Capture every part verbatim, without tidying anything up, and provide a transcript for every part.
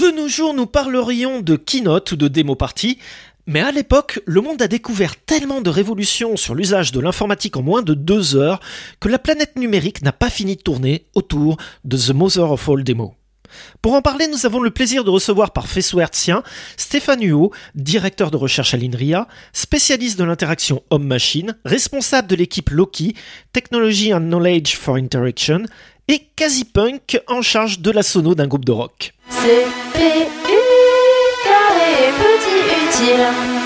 De nos jours, nous parlerions de keynote ou de démo party, mais à l'époque, le monde a découvert tellement de révolutions sur l'usage de l'informatique en moins de deux heures que la planète numérique n'a pas fini de tourner autour de The Mother of All Demo. Pour en parler, nous avons le plaisir de recevoir par faisceau hertzien Stéphane Huot, directeur de recherche à l'INRIA, spécialiste de l'interaction homme-machine, responsable de l'équipe Loki, Technology and Knowledge for Interaction, et Quasipunk en charge de la sono d'un groupe de rock. C P U carré petit utile.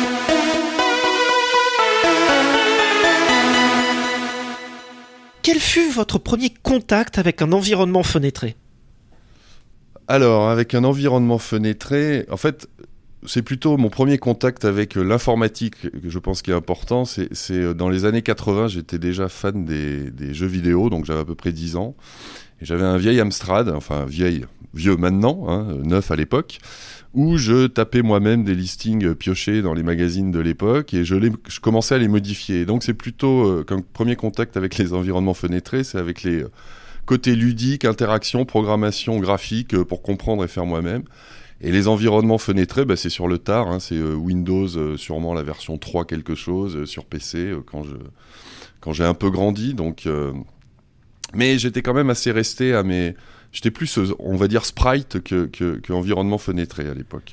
Quel fut votre premier contact avec un environnement fenêtré ? Alors, avec un environnement fenêtré, en fait, c'est plutôt mon premier contact avec l'informatique que je pense qui est important. C'est, c'est dans les années quatre-vingts, j'étais déjà fan des, des jeux vidéo, donc j'avais à peu près dix ans. Et j'avais un vieil Amstrad, enfin vieil, vieux maintenant, hein, neuf à l'époque, où je tapais moi-même des listings piochés dans les magazines de l'époque et je, les, je commençais à les modifier. Donc c'est plutôt, euh, comme premier contact avec les environnements fenêtrés, c'est avec les... Euh, côté ludique, interaction, programmation graphique euh, pour comprendre et faire moi-même. Et les environnements fenêtrés, bah, c'est sur le tard, hein, c'est euh, Windows, euh, sûrement la version trois quelque chose, euh, sur P C, euh, quand, je, quand j'ai un peu grandi. Donc, euh... Mais j'étais quand même assez resté à mes... J'étais plus, euh, on va dire, sprite que, que, que environnement fenêtré à l'époque.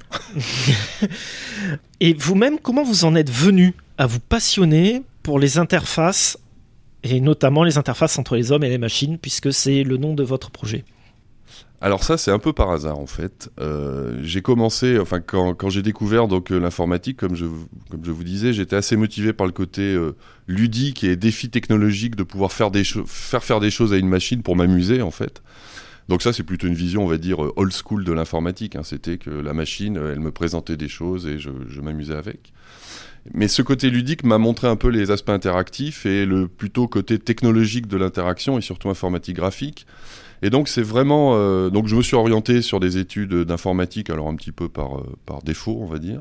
Et vous-même, comment vous en êtes venu à vous passionner pour les interfaces et notamment les interfaces entre les hommes et les machines, puisque c'est le nom de votre projet? Alors ça, c'est un peu par hasard, en fait. Euh, j'ai commencé, enfin, quand, quand j'ai découvert donc, euh, l'informatique, comme je, comme je vous disais, j'étais assez motivé par le côté euh, ludique et défi technologique de pouvoir faire, des cho- faire faire des choses à une machine pour m'amuser, en fait. Donc ça, c'est plutôt une vision, on va dire, euh, old school de l'informatique. Hein. C'était que la machine, elle me présentait des choses et je, je m'amusais avec. Mais ce côté ludique m'a montré un peu les aspects interactifs et le plutôt côté technologique de l'interaction et surtout informatique graphique. Et donc c'est vraiment, euh, donc je me suis orienté sur des études d'informatique, alors un petit peu par euh, par défaut, on va dire.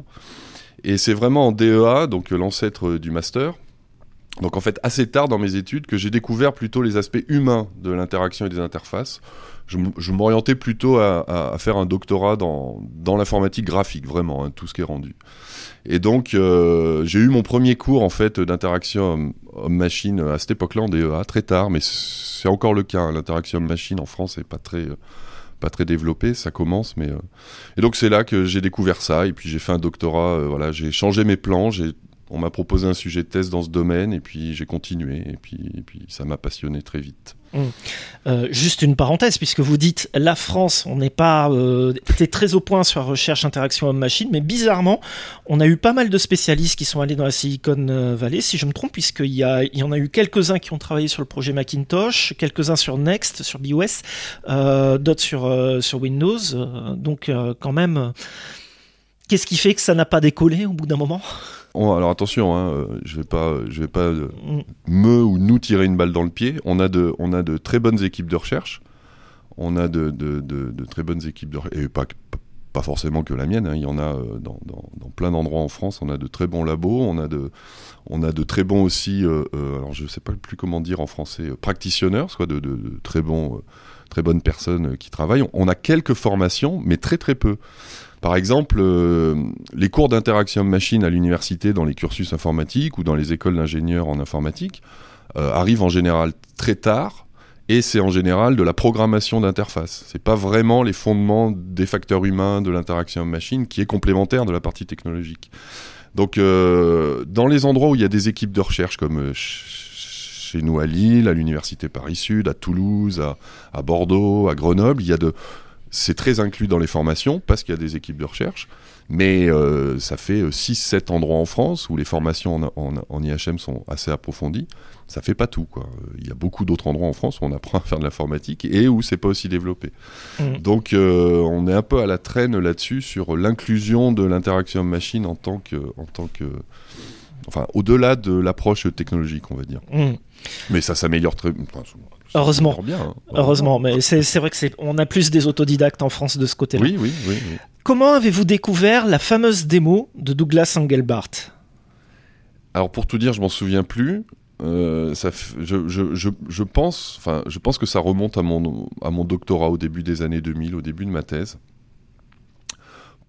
Et c'est vraiment en D E A, donc l'ancêtre du master. Donc en fait assez tard dans mes études que j'ai découvert plutôt les aspects humains de l'interaction et des interfaces. Je, m- je m'orientais plutôt à, à, à faire un doctorat dans dans l'informatique graphique, vraiment, hein, tout ce qui est rendu. Et donc, euh, j'ai eu mon premier cours en fait d'interaction homme-machine à cette époque-là en D E A, très tard, mais c'est encore le cas. Hein, l'interaction homme-machine en France n'est pas très, euh, pas très développée, ça commence. Mais, euh... Et donc, c'est là que j'ai découvert ça. Et puis, j'ai fait un doctorat, euh, voilà, j'ai changé mes plans. J'ai... On m'a proposé un sujet de thèse dans ce domaine, et puis j'ai continué. Et puis, et puis ça m'a passionné très vite. Mmh. Euh, juste une parenthèse, puisque vous dites la France, on n'est pas euh, était très au point sur la recherche interaction homme-machine, mais bizarrement, on a eu pas mal de spécialistes qui sont allés dans la Silicon Valley, si je me trompe, puisqu'il y, a, il y en a eu quelques-uns qui ont travaillé sur le projet Macintosh, quelques-uns sur Next, sur B O S, euh, d'autres sur, euh, sur Windows. Euh, donc, euh, quand même, euh, qu'est-ce qui fait que ça n'a pas décollé au bout d'un moment ? On, alors attention, hein, euh, je vais pas, je vais pas euh, me ou nous tirer une balle dans le pied. On a de, on a de très bonnes équipes de recherche. On a de, de, de, de très bonnes équipes de recherche. Et pas, pas forcément que la mienne. Hein, il y en a euh, dans, dans, dans plein d'endroits en France. On a de très bons labos. On a de, on a de très bons aussi. Euh, euh, alors je sais pas plus comment dire en français. Euh, practitioners, quoi, de, de, de très bons, euh, très bonnes personnes euh, qui travaillent. On, on a quelques formations, mais très très peu. Par exemple, euh, les cours d'interaction machine à l'université dans les cursus informatiques ou dans les écoles d'ingénieurs en informatique euh, arrivent en général très tard et c'est en général de la programmation d'interface. C'est pas vraiment les fondements des facteurs humains de l'interaction machine qui est complémentaire de la partie technologique. Donc, euh, dans les endroits où il y a des équipes de recherche comme euh, ch- chez nous à Lille, à l'université Paris-Sud, à Toulouse, à, à Bordeaux, à Grenoble, il y a de... C'est très inclus dans les formations parce qu'il y a des équipes de recherche, mais euh, ça fait six sept endroits en France où les formations en, en, en I H M sont assez approfondies. Ça fait pas tout, quoi. Il y a beaucoup d'autres endroits en France où on apprend à faire de l'informatique et où c'est pas aussi développé. Mmh. Donc euh, on est un peu à la traîne là-dessus sur l'inclusion de l'interaction machine en tant que, en tant que, enfin au-delà de l'approche technologique, on va dire. Mmh. Mais ça s'améliore très. Enfin, Heureusement, bien, hein. Heureusement, mais c'est, c'est vrai que c'est, on a plus des autodidactes en France de ce côté-là. Oui, oui, oui, oui. Comment avez-vous découvert la fameuse démo de Douglas Engelbart ? Alors pour tout dire, je m'en souviens plus. Euh, ça f... je, je, je, je pense, enfin, je pense que ça remonte à mon, à mon doctorat au début des années deux mille, au début de ma thèse.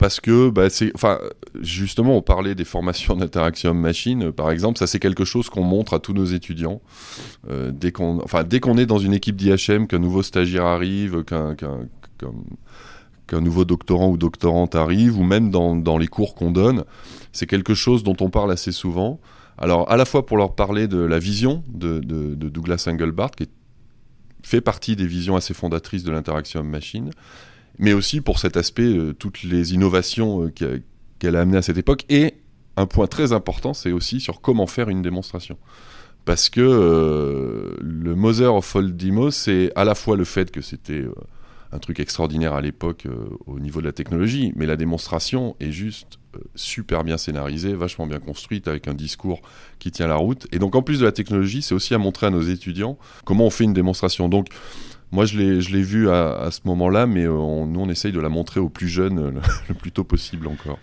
parce que, bah, c'est, enfin, justement, on parlait des formations d'interaction homme-machine, euh, par exemple, ça c'est quelque chose qu'on montre à tous nos étudiants. Euh, dès qu'on, enfin, dès qu'on est dans une équipe d'I H M, qu'un nouveau stagiaire arrive, qu'un, qu'un, qu'un, qu'un nouveau doctorant ou doctorante arrive, ou même dans, dans les cours qu'on donne, c'est quelque chose dont on parle assez souvent. Alors, à la fois pour leur parler de la vision de, de, de Douglas Engelbart, qui est, fait partie des visions assez fondatrices de l'interaction homme-machine, mais aussi pour cet aspect, euh, toutes les innovations euh, qu'a, qu'elle a amenées à cette époque. Et un point très important, c'est aussi sur comment faire une démonstration. Parce que euh, le Mother of all demos, c'est à la fois le fait que c'était euh, un truc extraordinaire à l'époque euh, au niveau de la technologie, mais la démonstration est juste euh, super bien scénarisée, vachement bien construite, avec un discours qui tient la route. Et donc en plus de la technologie, c'est aussi à montrer à nos étudiants comment on fait une démonstration. Donc moi, je l'ai, je l'ai vu à, à ce moment-là, mais on, nous, on essaye de la montrer aux plus jeunes le, le plus tôt possible encore.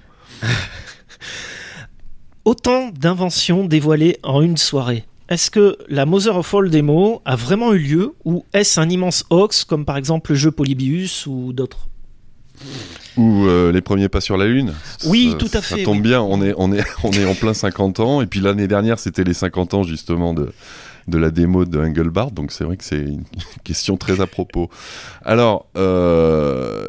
Autant d'inventions dévoilées en une soirée. Est-ce que la Mother of All Demo a vraiment eu lieu, ou est-ce un immense hoax, comme par exemple le jeu Polybius ou d'autres ? Ou euh, les premiers pas sur la Lune. Oui, ça, tout à ça fait. Ça tombe oui. bien, on est, on, est, on est en plein cinquante ans, et puis l'année dernière, c'était les cinquante ans justement de... de la démo de Engelbart, donc c'est vrai que c'est une question très à propos. Alors, euh,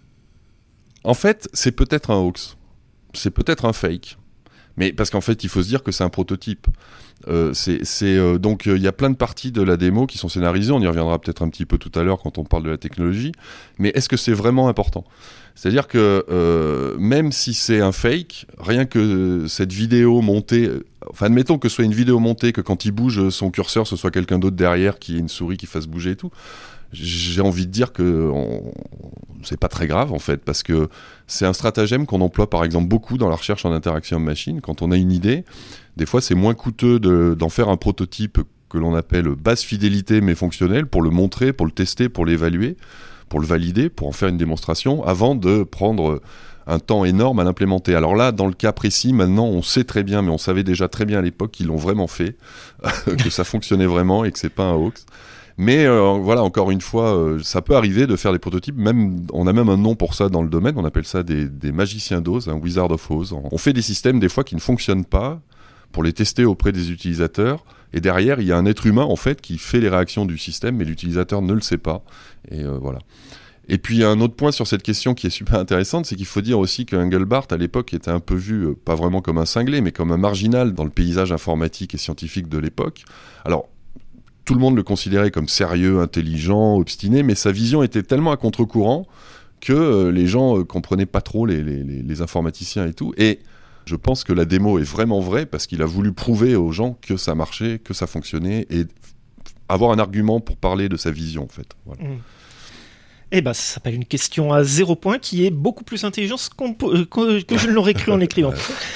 en fait, c'est peut-être un hoax, c'est peut-être un fake, mais parce qu'en fait, il faut se dire que c'est un prototype. Euh, c'est, c'est, euh, donc, il euh, y a plein de parties de la démo qui sont scénarisées, on y reviendra peut-être un petit peu tout à l'heure quand on parle de la technologie, mais est-ce que c'est vraiment important ? C'est-à-dire que euh, même si c'est un fake, rien que cette vidéo montée, enfin admettons que ce soit une vidéo montée, que quand il bouge son curseur, ce soit quelqu'un d'autre derrière qui ait une souris qui fasse bouger et tout, j'ai envie de dire que on, c'est pas très grave en fait, parce que c'est un stratagème qu'on emploie par exemple beaucoup dans la recherche en interaction homme-machine. Quand on a une idée, des fois c'est moins coûteux de, d'en faire un prototype que l'on appelle basse fidélité mais fonctionnel, pour le montrer, pour le tester, pour l'évaluer, pour le valider, pour en faire une démonstration, avant de prendre un temps énorme à l'implémenter. Alors là, dans le cas précis, maintenant, on sait très bien, mais on savait déjà très bien à l'époque qu'ils l'ont vraiment fait, que ça fonctionnait vraiment et que c'est pas un hoax. Mais euh, voilà, encore une fois, euh, ça peut arriver de faire des prototypes. Même, on a même un nom pour ça dans le domaine. On appelle ça des, des magiciens d'Oz, un Wizard of Oz. On fait des systèmes des fois qui ne fonctionnent pas pour les tester auprès des utilisateurs. Et derrière, il y a un être humain en fait qui fait les réactions du système, mais l'utilisateur ne le sait pas. Et euh, voilà. Et puis il y a un autre point sur cette question qui est super intéressante, c'est qu'il faut dire aussi que Engelbart à l'époque était un peu vu, euh, pas vraiment comme un cinglé, mais comme un marginal dans le paysage informatique et scientifique de l'époque. Alors tout le monde le considérait comme sérieux, intelligent, obstiné, mais sa vision était tellement à contre-courant que euh, les gens euh, comprenaient pas trop les, les, les, les informaticiens et tout. Et je pense que la démo est vraiment vraie parce qu'il a voulu prouver aux gens que ça marchait, que ça fonctionnait et avoir un argument pour parler de sa vision en fait. Voilà. Mmh. Eh ben, ça s'appelle une question à zéro point qui est beaucoup plus intelligente qu'on peut, que, que je ne l'aurais cru en l'écrivant.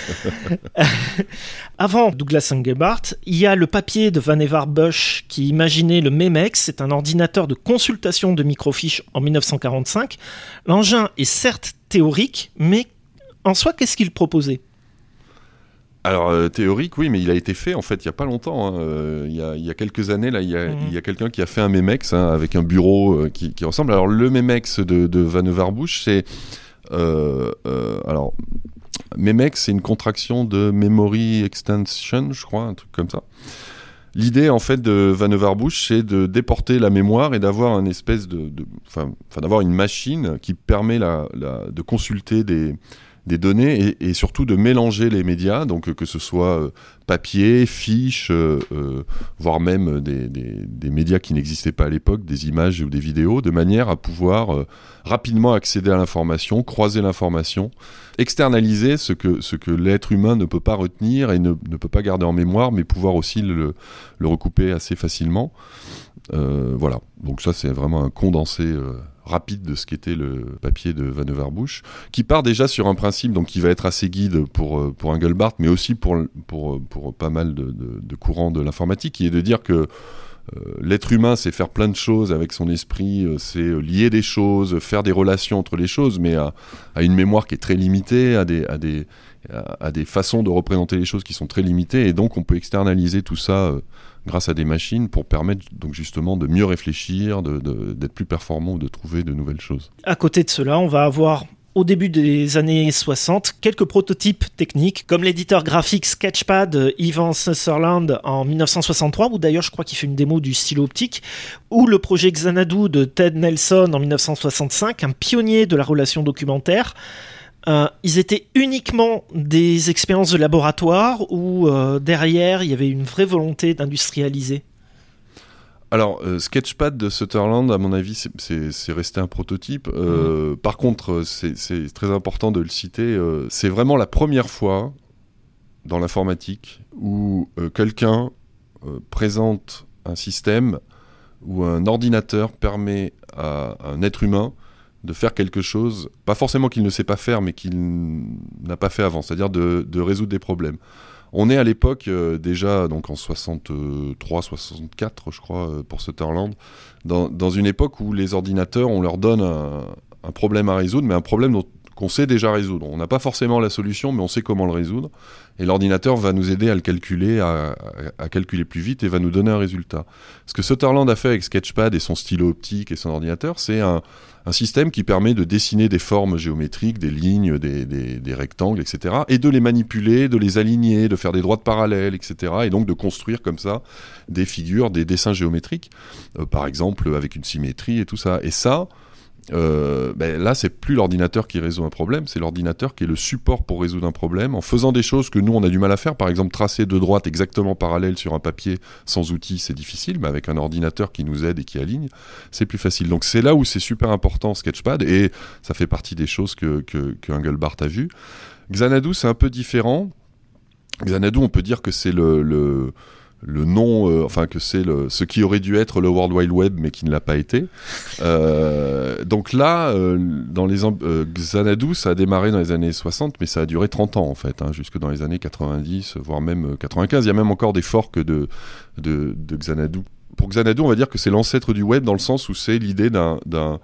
Avant Douglas Engelbart, il y a le papier de Vannevar Bush qui imaginait le Memex. C'est un ordinateur de consultation de microfiches en dix-neuf cent quarante-cinq. L'engin est certes théorique, mais en soi, qu'est-ce qu'il proposait ? Alors, euh, théorique, oui, mais il a été fait, en fait, il n'y a pas longtemps. Hein. Euh, il, y a, il y a quelques années, là, il y a, mmh. il y a quelqu'un qui a fait un Memex hein, avec un bureau euh, qui, qui ressemble. Alors, le Memex de, de Vannevar Bush, c'est... Euh, euh, alors, Memex, c'est une contraction de Memory Extension, je crois, un truc comme ça. L'idée, en fait, de Vannevar Bush, c'est de déporter la mémoire et d'avoir une espèce de... Enfin, d'avoir une machine qui permet la, la, de consulter des... des données et, et surtout de mélanger les médias, donc que ce soit euh, papier, fiches, euh, euh, voire même des, des, des médias qui n'existaient pas à l'époque, des images ou des vidéos, de manière à pouvoir euh, rapidement accéder à l'information, croiser l'information, externaliser ce que, ce que l'être humain ne peut pas retenir et ne, ne peut pas garder en mémoire, mais pouvoir aussi le, le recouper assez facilement. Euh, voilà, donc ça c'est vraiment un condensé... Euh, rapide de ce qu'était le papier de Vannevar Bush, qui part déjà sur un principe donc qui va être assez guide pour, pour Engelbart, mais aussi pour, pour, pour pas mal de, de, de courants de l'informatique, qui est de dire que euh, l'être humain sait faire plein de choses avec son esprit, euh, c'est lier des choses, faire des relations entre les choses, mais à, à une mémoire qui est très limitée, à des, à, des, à, à des façons de représenter les choses qui sont très limitées, et donc on peut externaliser tout ça euh, grâce à des machines pour permettre donc justement de mieux réfléchir, de, de, d'être plus performant ou de trouver de nouvelles choses. À côté de cela, on va avoir au début des années soixante, quelques prototypes techniques, comme l'éditeur graphique Sketchpad Ivan Sutherland en dix-neuf cent soixante-trois, où d'ailleurs je crois qu'il fait une démo du stylo optique, ou le projet Xanadu de Ted Nelson en dix-neuf cent soixante-cinq, un pionnier de la relation documentaire. Euh, ils étaient uniquement des expériences de laboratoire où euh, derrière il y avait une vraie volonté d'industrialiser. Alors, euh, Sketchpad de Sutherland, à mon avis, c'est, c'est, c'est resté un prototype. Euh, mmh. Par contre, c'est, c'est très important de le citer. Euh, c'est vraiment la première fois dans l'informatique où euh, quelqu'un euh, présente un système où un ordinateur permet à un être humain de faire quelque chose, pas forcément qu'il ne sait pas faire, mais qu'il n'a pas fait avant, c'est-à-dire de, de résoudre des problèmes. On est à l'époque, euh, déjà donc en soixante-trois soixante-quatre, je crois, euh, pour Sutherland, dans, dans une époque où les ordinateurs, on leur donne un, un problème à résoudre, mais un problème dont, qu'on sait déjà résoudre. On n'a pas forcément la solution, mais on sait comment le résoudre. Et l'ordinateur va nous aider à le calculer, à, à, à calculer plus vite et va nous donner un résultat. Ce que Sutherland a fait avec Sketchpad et son stylo optique et son ordinateur, c'est un, un système qui permet de dessiner des formes géométriques, des lignes, des, des, des rectangles, et cetera, et de les manipuler, de les aligner, de faire des droites parallèles, et cetera, et donc de construire comme ça des figures, des dessins géométriques, euh, par exemple avec une symétrie et tout ça. Et ça, Euh, ben là c'est plus l'ordinateur qui résout un problème, c'est l'ordinateur qui est le support pour résoudre un problème en faisant des choses que nous on a du mal à faire. Par exemple, tracer deux droites exactement parallèles sur un papier sans outils, c'est difficile, mais avec un ordinateur qui nous aide et qui aligne, c'est plus facile. Donc c'est là où c'est super important Sketchpad, et ça fait partie des choses que, que, que Engelbart a vu. Xanadu, c'est un peu différent. Xanadu, on peut dire que c'est le, le le nom, euh, enfin que c'est le, ce qui aurait dû être le World Wide Web mais qui ne l'a pas été. Euh, donc là, euh, dans les euh, Xanadu, ça a démarré dans les années soixante, mais ça a duré trente ans en fait, hein, jusque dans les années quatre-vingt-dix, voire même quatre-vingt-quinze. Il y a même encore des forks de, de, de Xanadu. Pour Xanadu, on va dire que c'est l'ancêtre du web dans le sens où c'est l'idée d'un... d'un...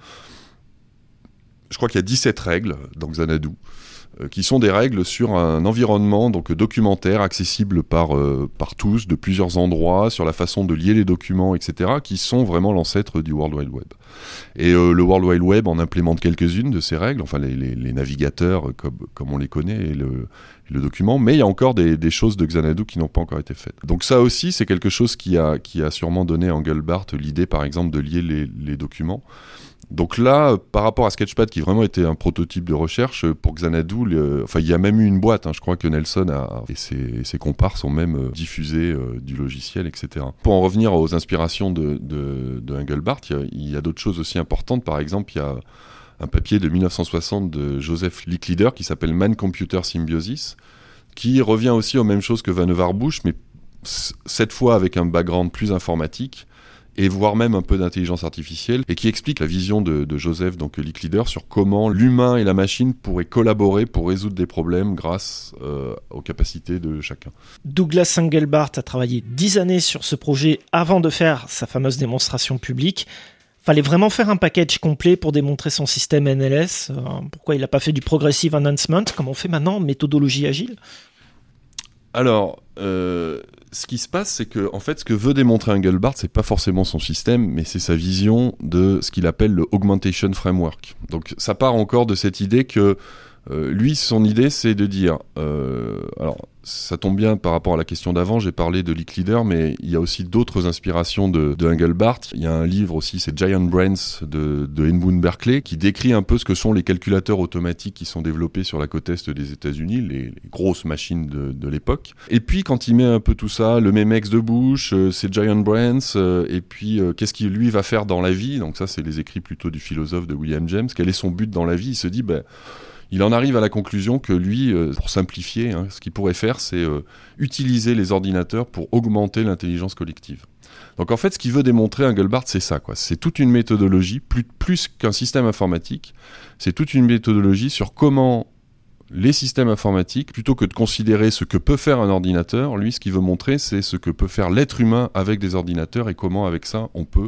Je crois qu'il y a dix-sept règles dans Xanadu, qui sont des règles sur un environnement donc documentaire accessible par, euh, par tous, de plusieurs endroits, sur la façon de lier les documents, et cetera, qui sont vraiment l'ancêtre du World Wide Web. Et euh, le World Wide Web en implémente quelques-unes de ces règles, enfin les, les, les navigateurs comme, comme on les connaît, et le, et le document, mais il y a encore des, des choses de Xanadu qui n'ont pas encore été faites. Donc ça aussi, c'est quelque chose qui a, qui a sûrement donné à Engelbart l'idée, par exemple, de lier les, les documents. Donc là, par rapport à Sketchpad, qui vraiment était un prototype de recherche, pour Xanadu, le, enfin, il y a même eu une boîte, hein, je crois que Nelson a, et ses, et ses comparses ont même euh, diffusé euh, du logiciel, et cetera. Pour en revenir aux inspirations de, de, de Engelbart, il y a, il y a d'autres choses aussi importantes. Par exemple, il y a un papier de dix-neuf cent soixante de Joseph Licklider qui s'appelle Man-Computer Symbiosis, qui revient aussi aux mêmes choses que Vannevar Bush, mais c- cette fois avec un background plus informatique, et voire même un peu d'intelligence artificielle, et qui explique la vision de, de Joseph, donc Licklider, sur comment l'humain et la machine pourraient collaborer pour résoudre des problèmes grâce euh, aux capacités de chacun. Douglas Engelbart a travaillé dix années sur ce projet avant de faire sa fameuse démonstration publique. Fallait vraiment faire un package complet pour démontrer son système N L S. Euh, pourquoi il n'a pas fait du Progressive Enhancement, comme on fait maintenant, méthodologie agile ? Alors, euh, ce qui se passe, c'est que, en fait, ce que veut démontrer Engelbart, c'est pas forcément son système, mais c'est sa vision de ce qu'il appelle le Augmentation Framework. Donc, ça part encore de cette idée que, euh, lui, son idée, c'est de dire, euh, alors, ça tombe bien par rapport à la question d'avant, j'ai parlé de Licklider, mais il y a aussi d'autres inspirations de, de Engelbart. Il y a un livre aussi, c'est Giant Brains de, de Edmund Berkeley, qui décrit un peu ce que sont les calculateurs automatiques qui sont développés sur la côte est des États-Unis, les, les grosses machines de, de l'époque. Et puis quand il met un peu tout ça, le Memex de Bush, euh, c'est Giant Brains, euh, et puis euh, qu'est-ce qu'il lui va faire dans la vie ? Donc ça, c'est les écrits plutôt du philosophe de William James. Quel est son but dans la vie ? Il se dit, ben, il en arrive à la conclusion que lui, euh, pour simplifier, hein, ce qu'il pourrait faire, c'est euh, utiliser les ordinateurs pour augmenter l'intelligence collective. Donc en fait, ce qu'il veut démontrer, Engelbart, c'est ça, quoi. C'est toute une méthodologie, plus, plus qu'un système informatique, c'est toute une méthodologie sur comment les systèmes informatiques, plutôt que de considérer ce que peut faire un ordinateur, lui, ce qu'il veut montrer, c'est ce que peut faire l'être humain avec des ordinateurs et comment, avec ça, on peut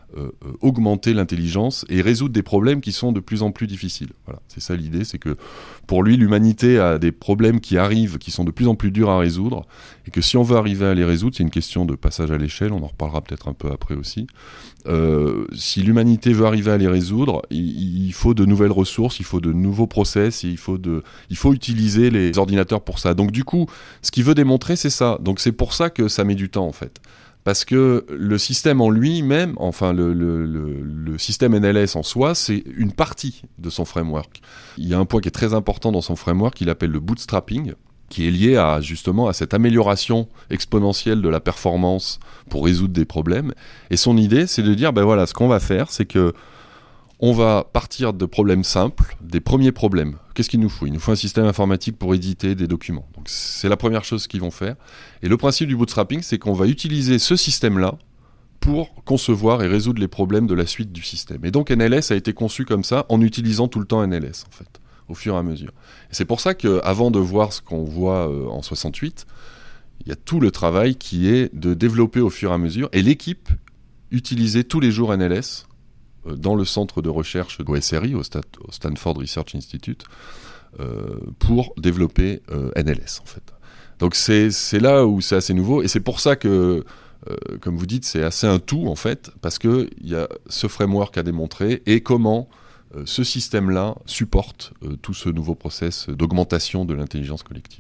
euh, euh, augmenter l'intelligence et résoudre des problèmes qui sont de plus en plus difficiles. Voilà, c'est ça l'idée, c'est que pour lui, l'humanité a des problèmes qui arrivent, qui sont de plus en plus durs à résoudre, et que si on veut arriver à les résoudre, c'est une question de passage à l'échelle, on en reparlera peut-être un peu après aussi. Euh, si l'humanité veut arriver à les résoudre, il, il faut de nouvelles ressources, il faut de nouveaux process, il faut, de, il faut utiliser les ordinateurs pour ça. Donc du coup, ce qu'il veut démontrer, c'est ça. Donc c'est pour ça que ça met du temps, en fait. Parce que le système en lui-même, enfin le, le, le, le système N L S en soi, c'est une partie de son framework. Il y a un point qui est très important dans son framework qu'il appelle le bootstrapping, qui est lié à, justement à cette amélioration exponentielle de la performance pour résoudre des problèmes. Et son idée, c'est de dire, ben voilà, ce qu'on va faire, c'est que on va partir de problèmes simples, des premiers problèmes. Qu'est-ce qu'il nous faut ? Il nous faut un système informatique pour éditer des documents. Donc c'est la première chose qu'ils vont faire. Et le principe du bootstrapping, c'est qu'on va utiliser ce système-là pour concevoir et résoudre les problèmes de la suite du système. Et donc N L S a été conçu comme ça, en utilisant tout le temps N L S, en fait, au fur et à mesure. Et c'est pour ça qu'avant de voir ce qu'on voit euh, en soixante-huit, il y a tout le travail qui est de développer au fur et à mesure. Et l'équipe utilisait tous les jours N L S dans le centre de recherche de O S R I, au, Stat- au Stanford Research Institute, euh, pour développer euh, N L S, en fait. Donc c'est, c'est là où c'est assez nouveau, et c'est pour ça que, euh, comme vous dites, c'est assez un tout, en fait, parce qu'il y a ce framework à démontrer, et comment euh, ce système-là supporte euh, tout ce nouveau process d'augmentation de l'intelligence collective.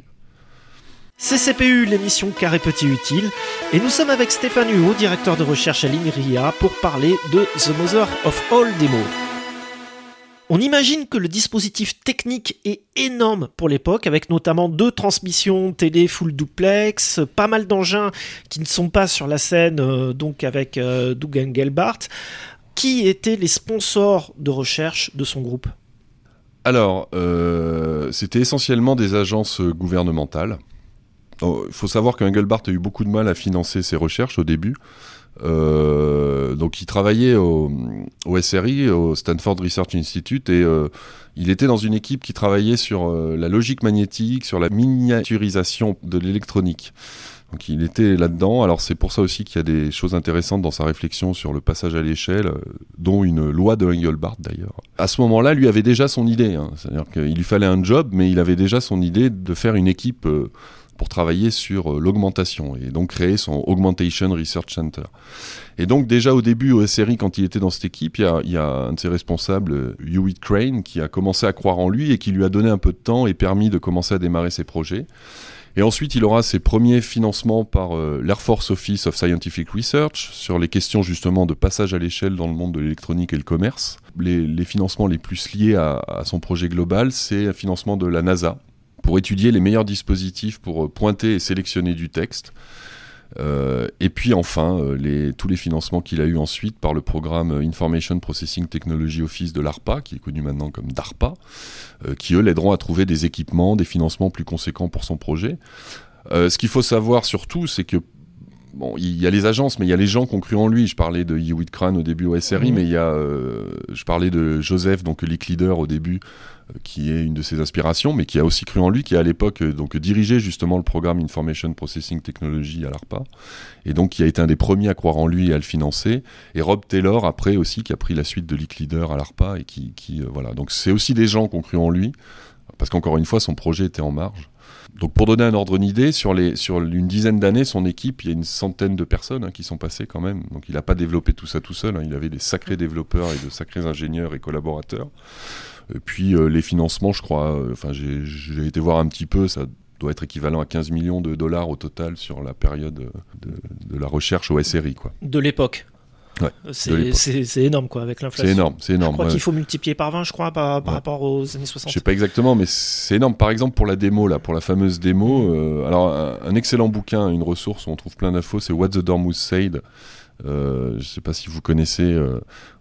C C P U, l'émission Carré Petit Utile, et nous sommes avec Stéphane Huot, directeur de recherche à l'I N R I A, pour parler de The Mother of All Demo. On imagine que le dispositif technique est énorme pour l'époque, avec notamment deux transmissions télé full duplex, pas mal d'engins qui ne sont pas sur la scène, euh, donc avec euh, Doug Engelbart. Qui étaient les sponsors de recherche de son groupe ? Alors, euh, c'était essentiellement des agences gouvernementales. Il oh, faut savoir qu'Engelbart a eu beaucoup de mal à financer ses recherches au début. Euh, donc il travaillait au, au S R I, au Stanford Research Institute, et euh, il était dans une équipe qui travaillait sur euh, la logique magnétique, sur la miniaturisation de l'électronique. Donc il était là-dedans. Alors c'est pour ça aussi qu'il y a des choses intéressantes dans sa réflexion sur le passage à l'échelle, euh, dont une loi de Engelbart d'ailleurs. À ce moment-là, lui avait déjà son idée. Hein. C'est-à-dire qu'il lui fallait un job, mais il avait déjà son idée de faire une équipe euh, pour travailler sur euh, l'augmentation, et donc créer son Augmentation Research Center. Et donc déjà au début au S R I, quand il était dans cette équipe, il y a, il y a un de ses responsables, Hewitt Crane, qui a commencé à croire en lui et qui lui a donné un peu de temps et permis de commencer à démarrer ses projets. Et ensuite, il aura ses premiers financements par euh, l'Air Force Office of Scientific Research sur les questions justement de passage à l'échelle dans le monde de l'électronique et le commerce. Les, les financements les plus liés à, à son projet global, c'est un financement de la NASA, pour étudier les meilleurs dispositifs pour pointer et sélectionner du texte. Euh, et puis enfin, euh, les, tous les financements qu'il a eu ensuite par le programme Information Processing Technology Office de l'ARPA, qui est connu maintenant comme DARPA, euh, qui eux l'aideront à trouver des équipements, des financements plus conséquents pour son projet. Euh, ce qu'il faut savoir surtout, c'est que bon, il y a les agences, mais il y a les gens qui ont cru en lui. Je parlais de Hewitt Crane au début au S R I, mmh. mais il y a, euh, je parlais de Joseph, donc Leak Leader au début, qui est une de ses inspirations, mais qui a aussi cru en lui, qui a à l'époque donc dirigé justement le programme Information Processing Technology à l'ARPA, et donc qui a été un des premiers à croire en lui et à le financer. Et Rob Taylor après aussi, qui a pris la suite de Leak Leader à l'ARPA, et qui, qui euh, voilà. Donc c'est aussi des gens qui ont cru en lui, parce qu'encore une fois son projet était en marge. Donc pour donner un ordre d'idée, sur, les, sur une dizaine d'années, son équipe, il y a une centaine de personnes hein, qui sont passées quand même. Donc il n'a pas développé tout ça tout seul, hein. Il avait des sacrés développeurs et de sacrés ingénieurs et collaborateurs. Et puis euh, les financements, je crois, enfin euh, j'ai, j'ai été voir un petit peu, ça doit être équivalent à quinze millions de dollars au total sur la période de, de la recherche au S R I, quoi. De l'époque. Ouais, c'est, c'est, c'est énorme quoi, avec l'inflation. C'est énorme, c'est énorme. Je crois ouais. qu'il faut multiplier par vingt, je crois, par, par ouais. rapport aux années soixante. Je sais pas exactement, mais c'est énorme. Par exemple, pour la démo, là, pour la fameuse démo, euh, alors un, un excellent bouquin, une ressource où on trouve plein d'infos, c'est What the Dormouse Said. Euh, je sais pas si vous connaissez, euh,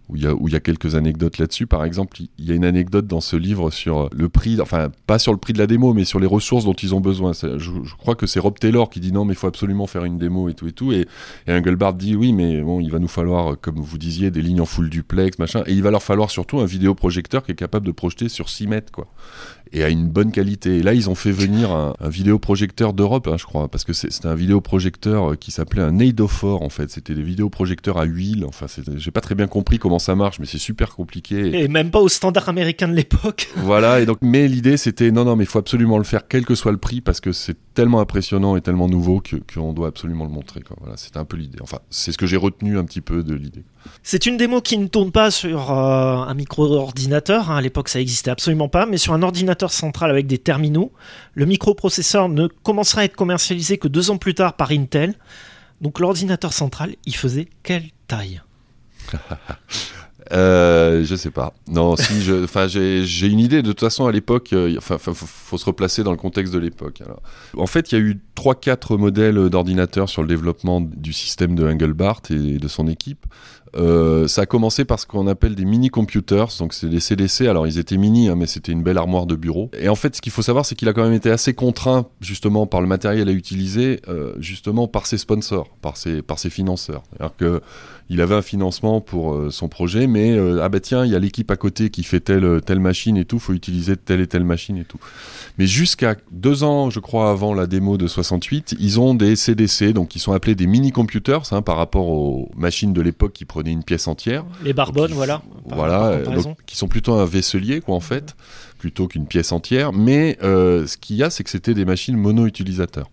où il y a, où il y a quelques anecdotes là-dessus. Par exemple, il y a une anecdote dans ce livre sur le prix, enfin pas sur le prix de la démo, mais sur les ressources dont ils ont besoin. C'est, je, je crois que c'est Rob Taylor qui dit non, mais il faut absolument faire une démo et tout et tout. Et, et Engelbart dit oui, mais bon, il va nous falloir, comme vous disiez, des lignes en full duplex, machin. Et il va leur falloir surtout un vidéoprojecteur qui est capable de projeter sur six mètres, quoi. Et à une bonne qualité. Et là, ils ont fait venir un, un vidéoprojecteur d'Europe, hein, je crois, parce que c'est, c'était un vidéoprojecteur qui s'appelait un Eidophore, en fait. C'était des vidéoprojecteurs à huile. Enfin, c'était, j'ai pas très bien compris comment ça marche, mais c'est super compliqué. Et même pas au standard américain de l'époque. Voilà. Et donc, mais l'idée, c'était non, non, mais il faut absolument le faire, quel que soit le prix, parce que c'est tellement impressionnant et tellement nouveau que, qu'on doit absolument le montrer, quoi. Voilà, c'était un peu l'idée. Enfin, c'est ce que j'ai retenu un petit peu de l'idée. C'est une démo qui ne tourne pas sur euh, un micro-ordinateur, hein. À l'époque ça n'existait absolument pas, mais sur un ordinateur central avec des terminaux. Le microprocesseur ne commencera à être commercialisé que deux ans plus tard par Intel. Donc l'ordinateur central, il faisait quelle taille ? Euh, je sais pas. Non, si, je, enfin, j'ai, j'ai une idée. De toute façon, à l'époque, euh, enfin, faut, faut se replacer dans le contexte de l'époque. Alors, en fait, il y a eu trois, quatre modèles d'ordinateurs sur le développement du système de Engelbart et de son équipe. Euh, ça a commencé par ce qu'on appelle des mini-computers, donc c'est des C D C. Alors ils étaient mini, hein, mais c'était une belle armoire de bureau. Et en fait, ce qu'il faut savoir, c'est qu'il a quand même été assez contraint, justement, par le matériel à utiliser, euh, justement par ses sponsors, par ses, par ses financeurs. C'est-à-dire que il avait un financement pour euh, son projet, mais euh, ah bah tiens, il y a l'équipe à côté qui fait telle telle machine et tout, faut utiliser telle et telle machine et tout. Mais jusqu'à deux ans, je crois, avant la démo de soixante-huit, ils ont des C D C, donc qui sont appelés des mini-computers, hein, par rapport aux machines de l'époque qui prenaient une pièce entière. Les Barbonne, donc, voilà. Voilà, donc, qui sont plutôt un vaisselier, quoi, en fait, plutôt qu'une pièce entière. Mais euh, ce qu'il y a, c'est que c'était des machines mono-utilisateurs.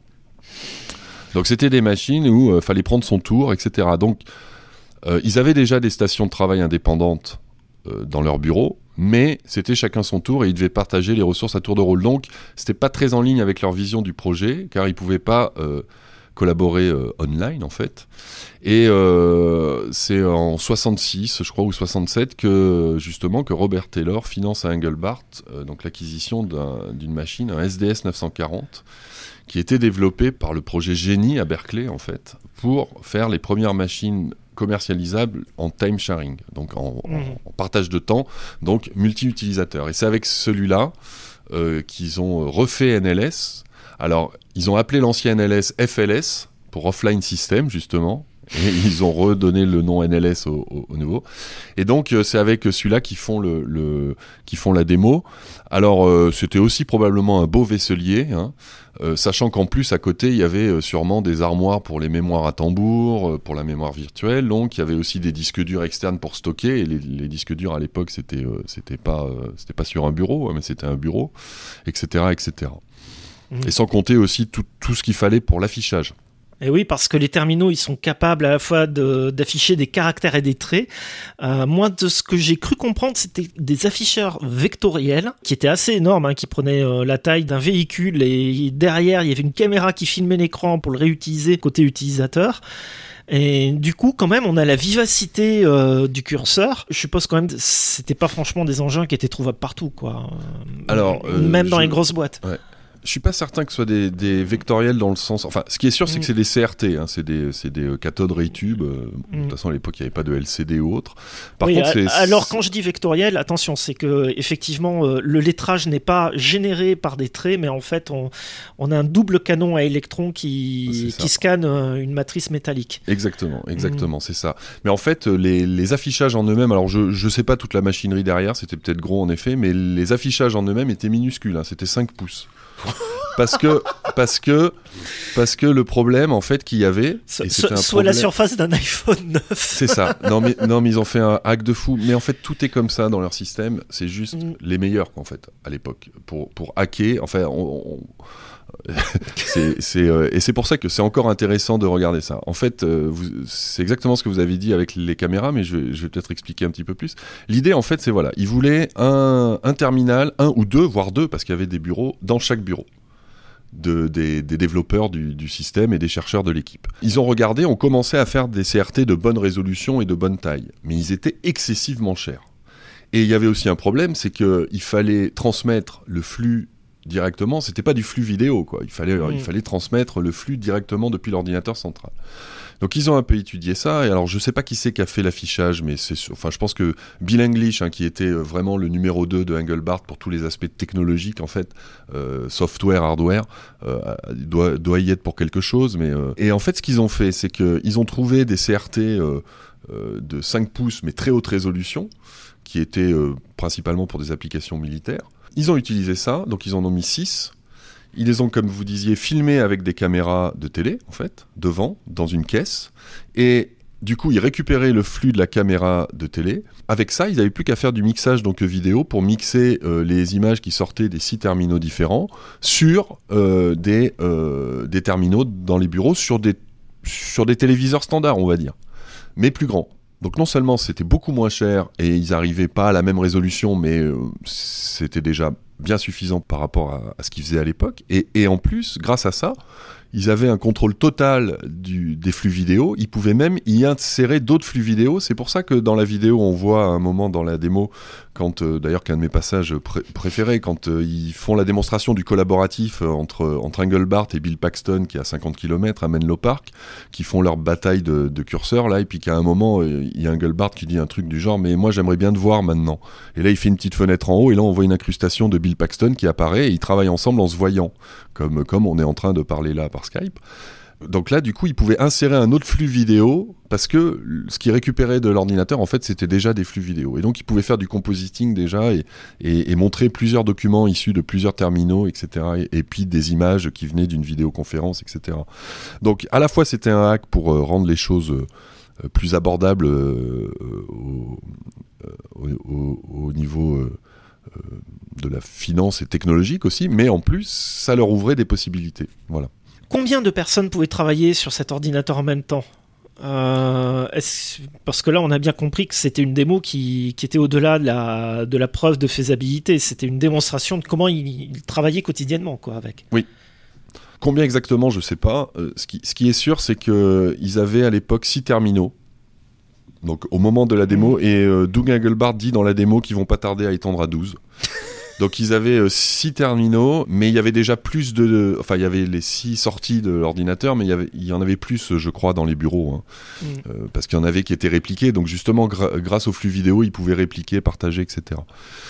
Donc c'était des machines où il euh, fallait prendre son tour, et cetera. Donc euh, ils avaient déjà des stations de travail indépendantes euh, dans leur bureau, mais c'était chacun son tour et ils devaient partager les ressources à tour de rôle. Donc c'était pas très en ligne avec leur vision du projet, car ils pouvaient pas euh, collaborer euh, online, en fait. Et euh, c'est en soixante-six, je crois, ou soixante-sept, que justement que Robert Taylor finance à Engelbart euh, donc l'acquisition d'un, d'une machine, un S D S neuf cent quarante, qui était développé par le projet Génie à Berkeley, en fait, pour faire les premières machines commercialisables en time sharing, donc en, mmh. en, en partage de temps, donc multi-utilisateur. Et c'est avec celui-là euh, qu'ils ont refait N L S. Alors, ils ont appelé l'ancien N L S F L S, pour Offline System, justement, et ils ont redonné le nom N L S au, au, au nouveau. Et donc, euh, c'est avec celui-là qu'ils font, le, le, qu'ils font la démo. Alors, euh, c'était aussi probablement un beau vaisselier, hein, euh, sachant qu'en plus, à côté, il y avait euh, sûrement des armoires pour les mémoires à tambour, euh, pour la mémoire virtuelle. Donc, il y avait aussi des disques durs externes pour stocker. Et les, les disques durs, à l'époque, c'était, euh, c'était, pas, euh, c'était pas sur un bureau, mais c'était un bureau, et cetera, et cetera. Mmh. Et sans compter aussi tout, tout ce qu'il fallait pour l'affichage. Et oui, parce que les terminaux, ils sont capables à la fois de, d'afficher des caractères et des traits. Euh, moi, de ce que j'ai cru comprendre, c'était des afficheurs vectoriels qui étaient assez énormes, hein, qui prenaient euh, la taille d'un véhicule et derrière, il y avait une caméra qui filmait l'écran pour le réutiliser côté utilisateur. Et du coup, quand même, on a la vivacité euh, du curseur. Je suppose quand même, c'était pas franchement des engins qui étaient trouvables partout, quoi. Alors, euh, même dans je... les grosses boîtes. Ouais. Je suis pas certain que ce soit des, des vectoriels dans le sens... Enfin, ce qui est sûr, c'est que c'est des C R T, hein, c'est des, c'est des euh, cathodes ray tubes. Euh, mm. De toute façon, à l'époque, il n'y avait pas de L C D ou autre. Par oui, contre, a, c'est... alors quand je dis vectoriel, attention, c'est que effectivement, euh, le lettrage n'est pas généré par des traits, mais en fait, on, on a un double canon à électrons qui, qui scanne euh, une matrice métallique. Exactement, exactement, mm. c'est ça. Mais en fait, les, les affichages en eux-mêmes, alors je ne sais pas toute la machinerie derrière, c'était peut-être gros en effet, mais les affichages en eux-mêmes étaient minuscules, hein, c'était cinq pouces. Parce que, parce que, parce que le problème en fait qu'il y avait, so, et so, un soit problème... la surface d'un iPhone neuf. C'est ça. Non mais non mais ils ont fait un hack de fou. Mais en fait tout est comme ça dans leur système. C'est juste mm. les meilleurs en fait à l'époque pour pour hacker. Enfin on, on... c'est, c'est, euh, et c'est pour ça que c'est encore intéressant de regarder ça. En fait, euh, vous, c'est exactement ce que vous avez dit avec les caméras, mais je, je vais peut-être expliquer un petit peu plus. L'idée, en fait, c'est voilà, ils voulaient un, un terminal, un ou deux, voire deux, parce qu'il y avait des bureaux dans chaque bureau. De, des, des développeurs du, du système et des chercheurs de l'équipe. Ils ont regardé, ont commencé à faire des C R T de bonne résolution et de bonne taille, mais ils étaient excessivement chers. Et il y avait aussi un problème, c'est qu'il fallait transmettre le flux directement, c'était pas du flux vidéo, quoi. Il fallait, Mmh. il fallait transmettre le flux directement depuis l'ordinateur central. Donc ils ont un peu étudié ça, et alors je sais pas qui c'est qui a fait l'affichage, mais c'est, enfin je pense que Bill English, hein, qui était vraiment le numéro deux de Engelbart pour tous les aspects technologiques, en fait, euh, software, hardware, euh, doit, doit y être pour quelque chose, mais euh... et en fait ce qu'ils ont fait, c'est qu'ils ont trouvé des C R T euh, euh, de cinq pouces, mais très haute résolution, qui étaient euh, principalement pour des applications militaires. Ils ont utilisé ça, donc ils en ont mis six. Ils les ont, comme vous disiez, filmés avec des caméras de télé, en fait, devant, dans une caisse. Et du coup, ils récupéraient le flux de la caméra de télé. Avec ça, ils n'avaient plus qu'à faire du mixage donc vidéo pour mixer euh, les images qui sortaient des six terminaux différents sur euh, des, euh, des terminaux dans les bureaux, sur des, sur des téléviseurs standards, on va dire, mais plus grands. Donc non seulement c'était beaucoup moins cher et ils n'arrivaient pas à la même résolution, mais euh, c'était déjà bien suffisant par rapport à, à ce qu'ils faisaient à l'époque. Et, et en plus, grâce à ça, ils avaient un contrôle total du, des flux vidéo. Ils pouvaient même y insérer d'autres flux vidéo. C'est pour ça que dans la vidéo, on voit à un moment dans la démo, quand euh, d'ailleurs qu'un de mes passages pr- préférés, quand euh, ils font la démonstration du collaboratif euh, entre, entre Engelbart et Bill Paxton, qui est à cinquante kilomètres à Menlo Park, qui font leur bataille de, de curseurs, là, et puis qu'à un moment, il euh, y a Engelbart qui dit un truc du genre « Mais moi, j'aimerais bien te voir maintenant ». Et là, il fait une petite fenêtre en haut, et là, on voit une incrustation de Bill Paxton qui apparaît, et ils travaillent ensemble en se voyant, comme, comme on est en train de parler là par Skype. Donc là, du coup, ils pouvaient insérer un autre flux vidéo parce que ce qu'ils récupéraient de l'ordinateur, en fait, c'était déjà des flux vidéo. Et donc, ils pouvaient faire du compositing déjà et, et, et montrer plusieurs documents issus de plusieurs terminaux, et cetera. Et, et puis des images qui venaient d'une vidéoconférence, et cetera. Donc, à la fois, c'était un hack pour euh, rendre les choses euh, plus abordables euh, au, au, au, au niveau euh, euh, de la finance et technologique aussi, mais en plus, ça leur ouvrait des possibilités. Voilà. Combien de personnes pouvaient travailler sur cet ordinateur en même temps ? euh, est-ce... Parce que là, on a bien compris que c'était une démo qui, qui était au-delà de la, de la preuve de faisabilité. C'était une démonstration de comment ils il travaillaient quotidiennement, quoi, avec. Oui. Combien exactement, je ne sais pas. Euh, ce, qui, ce qui est sûr, c'est qu'ils avaient à l'époque six terminaux. Donc au moment de la démo, mmh. et euh, Doug Engelbart dit dans la démo qu'ils vont pas tarder à étendre à douze. Donc ils avaient euh, six terminaux, mais il y avait déjà plus de, de... Enfin, il y avait les six sorties de l'ordinateur, mais il y, avait, il y en avait plus, je crois, dans les bureaux. Hein. Mmh. Euh, parce qu'il y en avait qui étaient répliqués. Donc justement, gra- grâce au flux vidéo, ils pouvaient répliquer, partager, et cetera.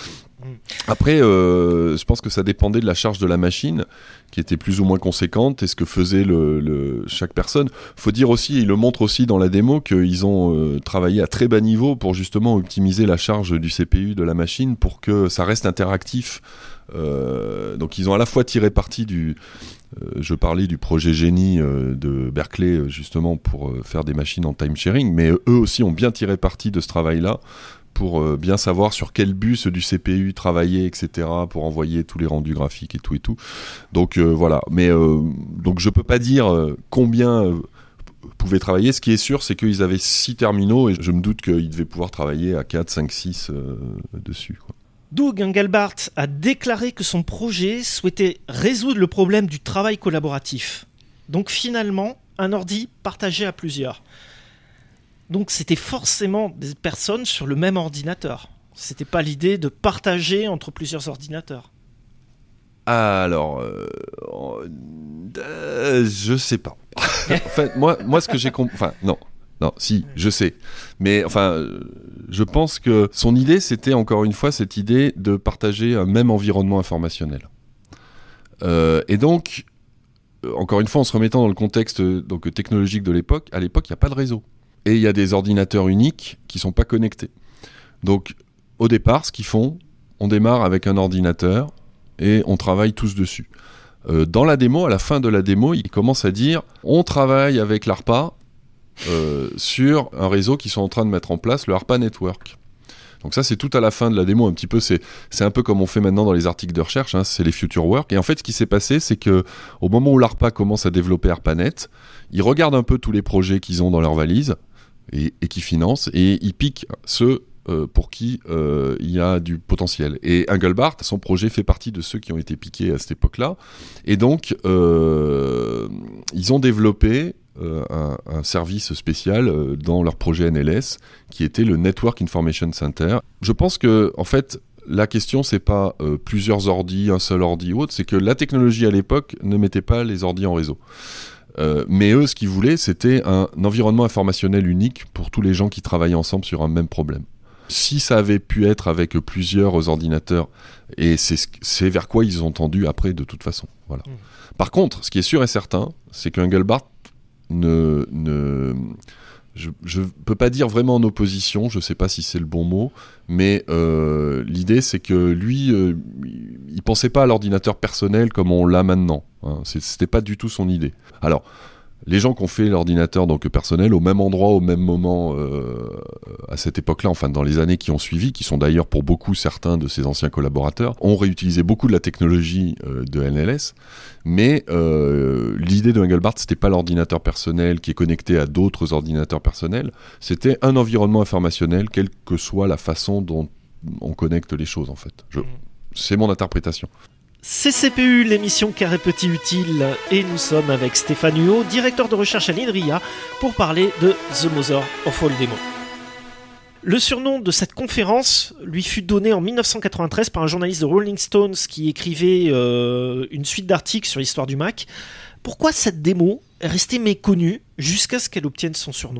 Après, euh, je pense que ça dépendait de la charge de la machine, qui était plus ou moins conséquente, et ce que faisait le, le, chaque personne. Il faut dire aussi, il le montre aussi dans la démo, qu'ils ont euh, travaillé à très bas niveau pour justement optimiser la charge du C P U de la machine pour que ça reste interactif. Euh, donc ils ont à la fois tiré parti du... Euh, je parlais du projet Génie euh, de Berkeley, justement, pour euh, faire des machines en time sharing, mais eux aussi ont bien tiré parti de ce travail-là, pour euh, bien savoir sur quel bus du C P U travailler, et cetera, pour envoyer tous les rendus graphiques et tout et tout. Donc euh, voilà, mais euh, donc je peux pas dire euh, combien euh, pouvaient travailler. Ce qui est sûr, c'est qu'ils avaient six terminaux et je me doute qu'ils devaient pouvoir travailler à quatre, cinq, six euh, dessus, quoi. Doug Engelbart a déclaré que son projet souhaitait résoudre le problème du travail collaboratif. Donc finalement, un ordi partagé à plusieurs. Donc c'était forcément des personnes sur le même ordinateur. C'était pas l'idée de partager entre plusieurs ordinateurs. Alors, euh, euh, je sais pas. En fait, moi, moi, ce que j'ai compris, enfin, non, non, si, je sais, mais enfin, je pense que son idée, c'était encore une fois cette idée de partager un même environnement informationnel. Euh, et donc, encore une fois, en se remettant dans le contexte donc technologique de l'époque, à l'époque, il n'y a pas de réseau. Et il y a des ordinateurs uniques qui ne sont pas connectés. Donc, au départ, ce qu'ils font, on démarre avec un ordinateur et on travaille tous dessus. Euh, dans la démo, à la fin de la démo, ils commencent à dire « On travaille avec l'ARPA euh, sur un réseau qu'ils sont en train de mettre en place, le ARPA Network. » Donc ça, c'est tout à la fin de la démo. Un petit peu, c'est, c'est un peu comme on fait maintenant dans les articles de recherche, hein, c'est les future work. Et en fait, ce qui s'est passé, c'est qu'au moment où l'ARPA commence à développer ARPANET, ils regardent un peu tous les projets qu'ils ont dans leur valise, Et, et qui financent, et ils piquent ceux euh, pour qui euh, il y a du potentiel. Et Engelbart, son projet fait partie de ceux qui ont été piqués à cette époque-là. Et donc, euh, ils ont développé euh, un, un service spécial euh, dans leur projet N L S, qui était le Network Information Center. Je pense que, en fait, la question, c'est pas euh, plusieurs ordis, un seul ordi ou autre, c'est que la technologie à l'époque ne mettait pas les ordis en réseau. Euh, mais eux, ce qu'ils voulaient, c'était un, un environnement informationnel unique pour tous les gens qui travaillaient ensemble sur un même problème. Si ça avait pu être avec plusieurs ordinateurs, et c'est, c'est vers quoi ils ont tendu après de toute façon. Voilà. Mmh. Par contre, ce qui est sûr et certain, c'est qu'Engelbart ne... ne je ne peux pas dire vraiment en opposition, je ne sais pas si c'est le bon mot, mais euh, l'idée c'est que lui, euh, il ne pensait pas à l'ordinateur personnel comme on l'a maintenant. Hein. Ce n'était pas du tout son idée. Alors, les gens qui ont fait l'ordinateur donc personnel au même endroit, au même moment, euh, à cette époque-là, enfin dans les années qui ont suivi, qui sont d'ailleurs pour beaucoup certains de ses anciens collaborateurs, ont réutilisé beaucoup de la technologie euh, de N L S, mais euh, l'idée de Engelbart, c'était pas l'ordinateur personnel qui est connecté à d'autres ordinateurs personnels, c'était un environnement informationnel, quelle que soit la façon dont on connecte les choses en fait. Je... C'est mon interprétation. C C P U, l'émission Carré Petit Utile, et nous sommes avec Stéphane Huot, directeur de recherche à l'INRIA, pour parler de The Mother of All Demo. Le surnom de cette conférence lui fut donné en dix-neuf cent quatre-vingt-treize par un journaliste de Rolling Stones qui écrivait euh, une suite d'articles sur l'histoire du Mac. Pourquoi cette démo est restée méconnue jusqu'à ce qu'elle obtienne son surnom ?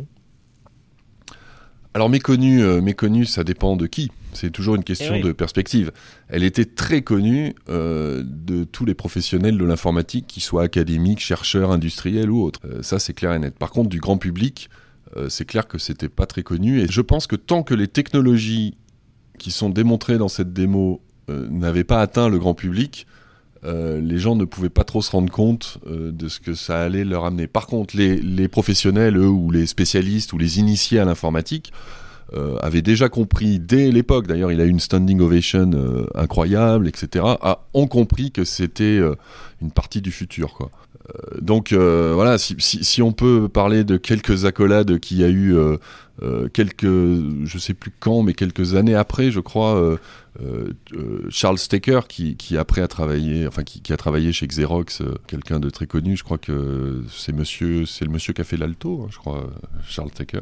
Alors méconnue, euh, méconnue, ça dépend de qui. C'est toujours une question oui. de perspective. Elle était très connue euh, de tous les professionnels de l'informatique, qu'ils soient académiques, chercheurs, industriels ou autres. Euh, ça, c'est clair et net. Par contre, du grand public, euh, c'est clair que c'était pas très connu. Et je pense que tant que les technologies qui sont démontrées dans cette démo euh, n'avaient pas atteint le grand public, euh, les gens ne pouvaient pas trop se rendre compte euh, de ce que ça allait leur amener. Par contre, les, les professionnels, eux, ou les spécialistes, ou les initiés à l'informatique, Euh, avait déjà compris dès l'époque, d'ailleurs il a eu une standing ovation euh, incroyable, et cetera, a, ont compris que c'était euh, une partie du futur, quoi. Euh, donc euh, voilà, si, si, si on peut parler de quelques accolades qu'il y a eu euh, euh, quelques, je sais plus quand, mais quelques années après, je crois, euh, euh, euh, Charles Staker, qui, qui après a travaillé, enfin qui, qui a travaillé chez Xerox, euh, quelqu'un de très connu, je crois que c'est monsieur, c'est le monsieur qui a fait l'Alto, hein, je crois, Charles Staker,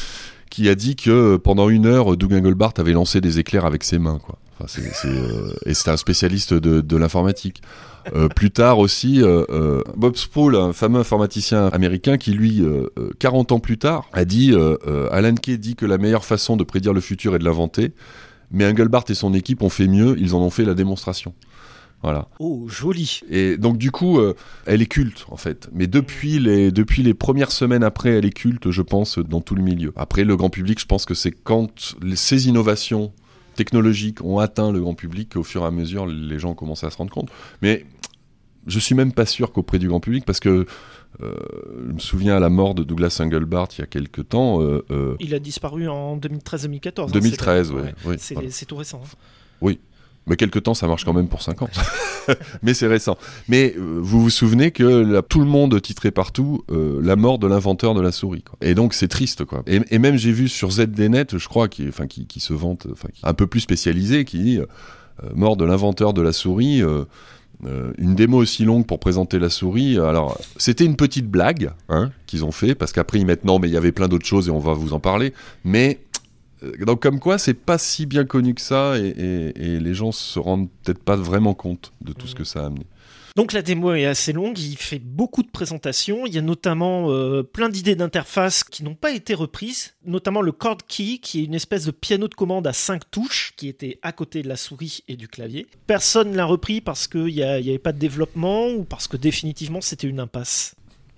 qui a dit que pendant une heure, Doug Engelbart avait lancé des éclairs avec ses mains, quoi. Enfin, c'est, c'est, euh, et c'était un spécialiste de, de l'informatique. Euh, plus tard aussi, euh, euh, Bob Sproull, un fameux informaticien américain, qui lui, euh, quarante ans plus tard, a dit euh, euh, Alan Kay dit que la meilleure façon de prédire le futur est de l'inventer, mais Engelbart et son équipe ont fait mieux, ils en ont fait la démonstration. Voilà. Oh, joli. Et donc du coup, euh, elle est culte en fait. Mais depuis les, depuis les premières semaines après, elle est culte, je pense, dans tout le milieu. Après, le grand public, je pense que c'est quand les, ces innovations technologiques ont atteint le grand public qu'au fur et à mesure, les gens ont commencé à se rendre compte. Mais je suis même pas sûr qu'auprès du grand public, parce que euh, je me souviens à la mort de Douglas Engelbart il y a quelques temps. Euh, euh, Il a disparu en deux mille treize deux mille quatorze. deux mille treize, hein, ouais. ouais, oui. C'est, voilà. c'est tout récent. Hein. Oui. Mais quelque temps, ça marche quand même pour cinq ans. Mais c'est récent. Mais euh, vous vous souvenez que là, tout le monde titrait partout euh, la mort de l'inventeur de la souris, quoi. Et donc c'est triste, quoi. Et, et même j'ai vu sur Z D Net, je crois, qui, enfin, qui, qui se vante, enfin, qui, un peu plus spécialisé, qui dit euh, mort de l'inventeur de la souris. Euh, euh, une démo aussi longue pour présenter la souris. Alors c'était une petite blague, hein, qu'ils ont fait, parce qu'après ils mettent non, mais il y avait plein d'autres choses et on va vous en parler. Mais donc comme quoi c'est pas si bien connu que ça, et, et, et les gens se rendent peut-être pas vraiment compte de tout mmh. ce que ça a amené. Donc la démo est assez longue, il fait beaucoup de présentations, il y a notamment euh, plein d'idées d'interface qui n'ont pas été reprises, notamment le Chord Key qui est une espèce de piano de commande à cinq touches qui était à côté de la souris et du clavier. Personne ne l'a repris parce qu'il n'y avait pas de développement ou parce que définitivement c'était une impasse.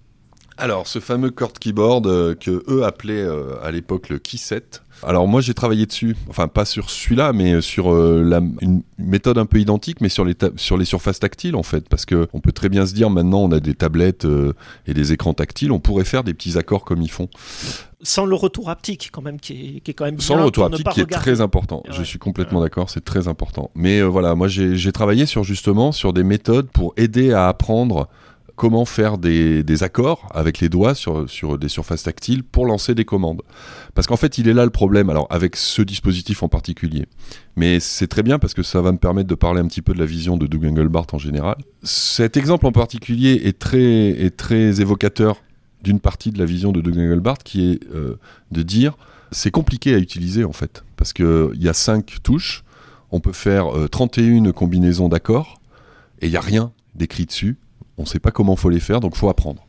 Alors, ce fameux chord keyboard euh, que eux appelaient euh, à l'époque le keyset. Alors moi j'ai travaillé dessus, enfin pas sur celui-là, mais sur euh, la, une méthode un peu identique, mais sur les, ta- sur les surfaces tactiles en fait, parce que on peut très bien se dire maintenant on a des tablettes euh, et des écrans tactiles, on pourrait faire des petits accords comme ils font. Sans le retour haptique quand même, qui est, qui est quand même bien. Sans le retour haptique qui regarder. est très important, ouais. Je suis complètement ouais. d'accord, c'est très important. Mais euh, voilà, moi j'ai, j'ai travaillé sur justement sur des méthodes pour aider à apprendre comment faire des, des accords avec les doigts sur, sur des surfaces tactiles pour lancer des commandes. Parce qu'en fait, il est là le problème, alors avec ce dispositif en particulier. Mais c'est très bien parce que ça va me permettre de parler un petit peu de la vision de Doug Engelbart en général. Cet exemple en particulier est très, est très évocateur d'une partie de la vision de Doug Engelbart, qui est euh, de dire c'est compliqué à utiliser en fait, parce qu'il y a cinq touches. on peut faire euh, trente et une combinaisons d'accords, et il n'y a rien d'écrit dessus. On ne sait pas comment il faut les faire, donc il faut apprendre.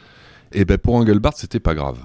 Et ben pour Engelbart, c'était pas grave.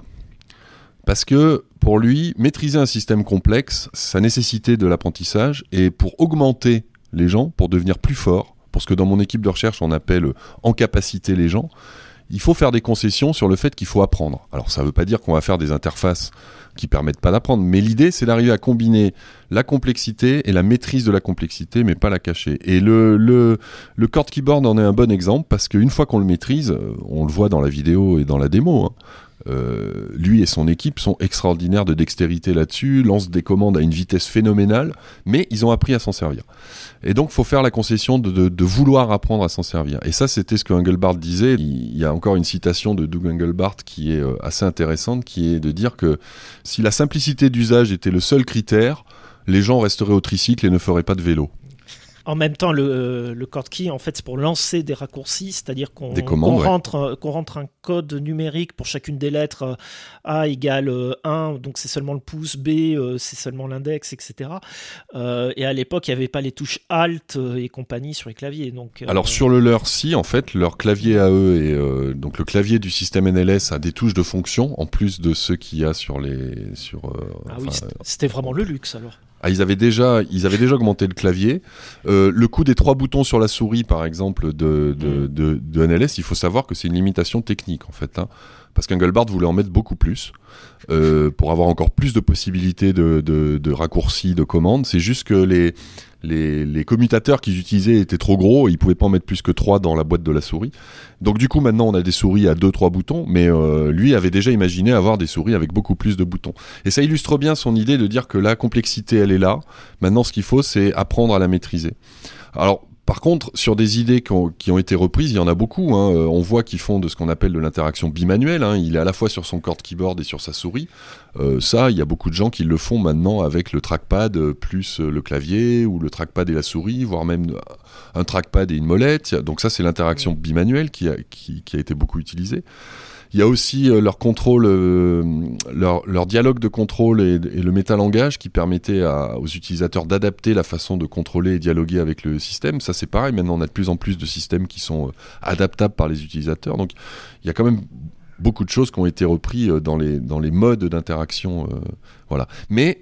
Parce que pour lui, maîtriser un système complexe, ça nécessitait de l'apprentissage, et pour augmenter les gens, pour devenir plus forts, pour ce que dans mon équipe de recherche on appelle en capacité les gens, il faut faire des concessions sur le fait qu'il faut apprendre. Alors ça ne veut pas dire qu'on va faire des interfaces qui ne permettent pas d'apprendre, mais l'idée c'est d'arriver à combiner la complexité et la maîtrise de la complexité, mais pas la cacher. Et le, le, le Chord Keyboard en est un bon exemple, parce qu'une fois qu'on le maîtrise, on le voit dans la vidéo et dans la démo, hein, Euh, lui et son équipe sont extraordinaires de dextérité là-dessus, lancent des commandes à une vitesse phénoménale, mais ils ont appris à s'en servir. Et donc, il faut faire la concession de, de, de vouloir apprendre à s'en servir. Et ça, c'était ce que Engelbart disait. Il y a encore une citation de Doug Engelbart qui est assez intéressante, qui est de dire que si la simplicité d'usage était le seul critère, les gens resteraient au tricycle et ne feraient pas de vélo. En même temps, le, le chord key, en fait, c'est pour lancer des raccourcis, c'est-à-dire qu'on, commandes, qu'on, ouais. rentre, qu'on rentre un code numérique pour chacune des lettres. A égale un, donc c'est seulement le pouce, B, c'est seulement l'index, et cetera. Euh, et à l'époque, il n'y avait pas les touches Alt et compagnie sur les claviers. Donc, euh... Alors sur le leur, si, en fait, leur clavier à eux, et euh, donc le clavier du système N L S a des touches de fonction, en plus de ceux qu'il y a sur les... Sur, euh, ah enfin, oui, c'était, c'était vraiment le luxe, alors. Ah, ils avaient déjà, ils avaient déjà augmenté le clavier. Euh, le coup des trois boutons sur la souris, par exemple, de, de, de, de N L S, il faut savoir que c'est une limitation technique, en fait. Hein, parce qu'Engelbart voulait en mettre beaucoup plus, euh, pour avoir encore plus de possibilités de, de, de raccourcis, de commandes. C'est juste que les, les, les commutateurs qu'ils utilisaient étaient trop gros, ils pouvaient pas en mettre plus que trois dans la boîte de la souris. Donc du coup, maintenant, on a des souris à deux trois boutons, mais euh, lui avait déjà imaginé avoir des souris avec beaucoup plus de boutons. Et ça illustre bien son idée de dire que la complexité, elle est là. Maintenant, ce qu'il faut, c'est apprendre à la maîtriser. Alors, par contre, sur des idées qui ont, qui ont été reprises, il y en a beaucoup. Hein. Euh, on voit qu'ils font de ce qu'on appelle de l'interaction bimanuelle. Hein. Il est à la fois sur son chord keyboard et sur sa souris. Euh, ça, il y a beaucoup de gens qui le font maintenant avec le trackpad euh, plus euh, le clavier, ou le trackpad et la souris, voire même euh, un trackpad et une molette. Donc ça, c'est l'interaction bimanuelle qui a, qui, qui a été beaucoup utilisée. Il y a aussi euh, leur contrôle, euh, leur, leur dialogue de contrôle et, et le métalangage qui permettait à, aux utilisateurs d'adapter la façon de contrôler et dialoguer avec le système. Ça, c'est pareil. Maintenant, on a de plus en plus de systèmes qui sont euh, adaptables par les utilisateurs. Donc, il y a quand même beaucoup de choses qui ont été reprises euh, dans les, dans les modes d'interaction. Euh, voilà. Mais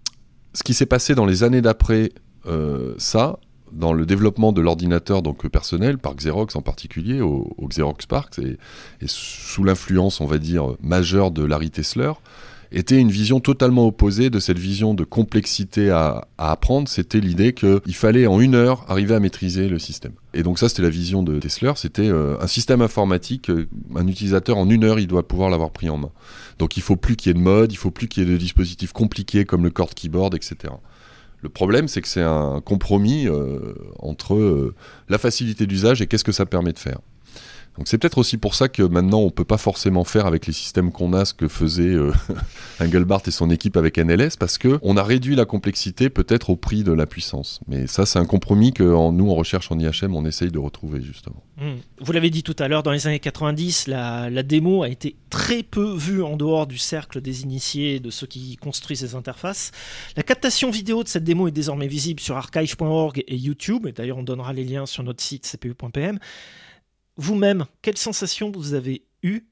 ce qui s'est passé dans les années d'après euh, ça, dans le développement de l'ordinateur donc personnel, par Xerox en particulier, au, au Xerox PARC, et, et sous l'influence, on va dire, majeure de Larry Tesler, était une vision totalement opposée de cette vision de complexité à, à apprendre. C'était l'idée qu'il fallait en une heure arriver à maîtriser le système. Et donc ça, c'était la vision de Tesler, c'était euh, un système informatique, euh, un utilisateur en une heure, il doit pouvoir l'avoir pris en main. Donc il faut plus qu'il y ait de mode, il faut plus qu'il y ait de dispositifs compliqués comme le chord keyboard, et cetera. Le problème, c'est que c'est un compromis euh, entre euh, la facilité d'usage et qu'est-ce que ça permet de faire. Donc c'est peut-être aussi pour ça que maintenant, on ne peut pas forcément faire avec les systèmes qu'on a ce que faisait euh, Engelbart et son équipe avec N L S, parce qu'on a réduit la complexité peut-être au prix de la puissance. Mais ça, c'est un compromis que en, nous, en recherche en I H M, on essaye de retrouver justement. Mmh. Vous l'avez dit tout à l'heure, dans les années quatre-vingt-dix, la, la démo a été très peu vue en dehors du cercle des initiés et de ceux qui construisent les interfaces. La captation vidéo de cette démo est désormais visible sur archive point org et YouTube, et d'ailleurs on donnera les liens sur notre site c p u point p m. Vous-même, quelle sensation vous avez eue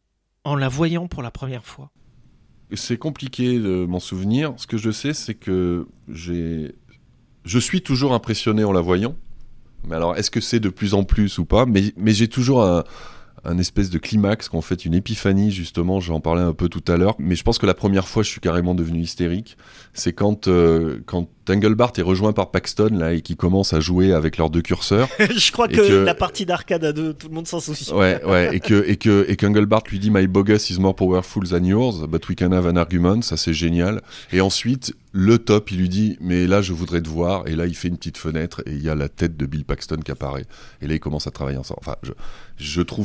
en la voyant pour la première fois ? C'est compliqué de m'en souvenir. Ce que je sais, c'est que j'ai... je suis toujours impressionné en la voyant. Mais alors, est-ce que c'est de plus en plus ou pas ? mais, mais j'ai toujours un, un espèce de climax, qu'en fait une épiphanie, justement, j'en parlais un peu tout à l'heure. Mais je pense que la première fois, je suis carrément devenu hystérique. C'est quand, euh, quand Engelbart est rejoint par Paxton là, et qui commence à jouer avec leurs deux curseurs. Je crois que, que la partie d'arcade à deux, tout le monde s'en souvient. Ouais, ouais, et que et que et qu'Engelbart lui dit My bogus is more powerful than yours, but we can have an argument. Ça c'est génial. Et ensuite le top, il lui dit mais là je voudrais te voir. Et là il fait une petite fenêtre et il y a la tête de Bill Paxton qui apparaît. Et là ils commencent à travailler ensemble. Enfin, je je trouve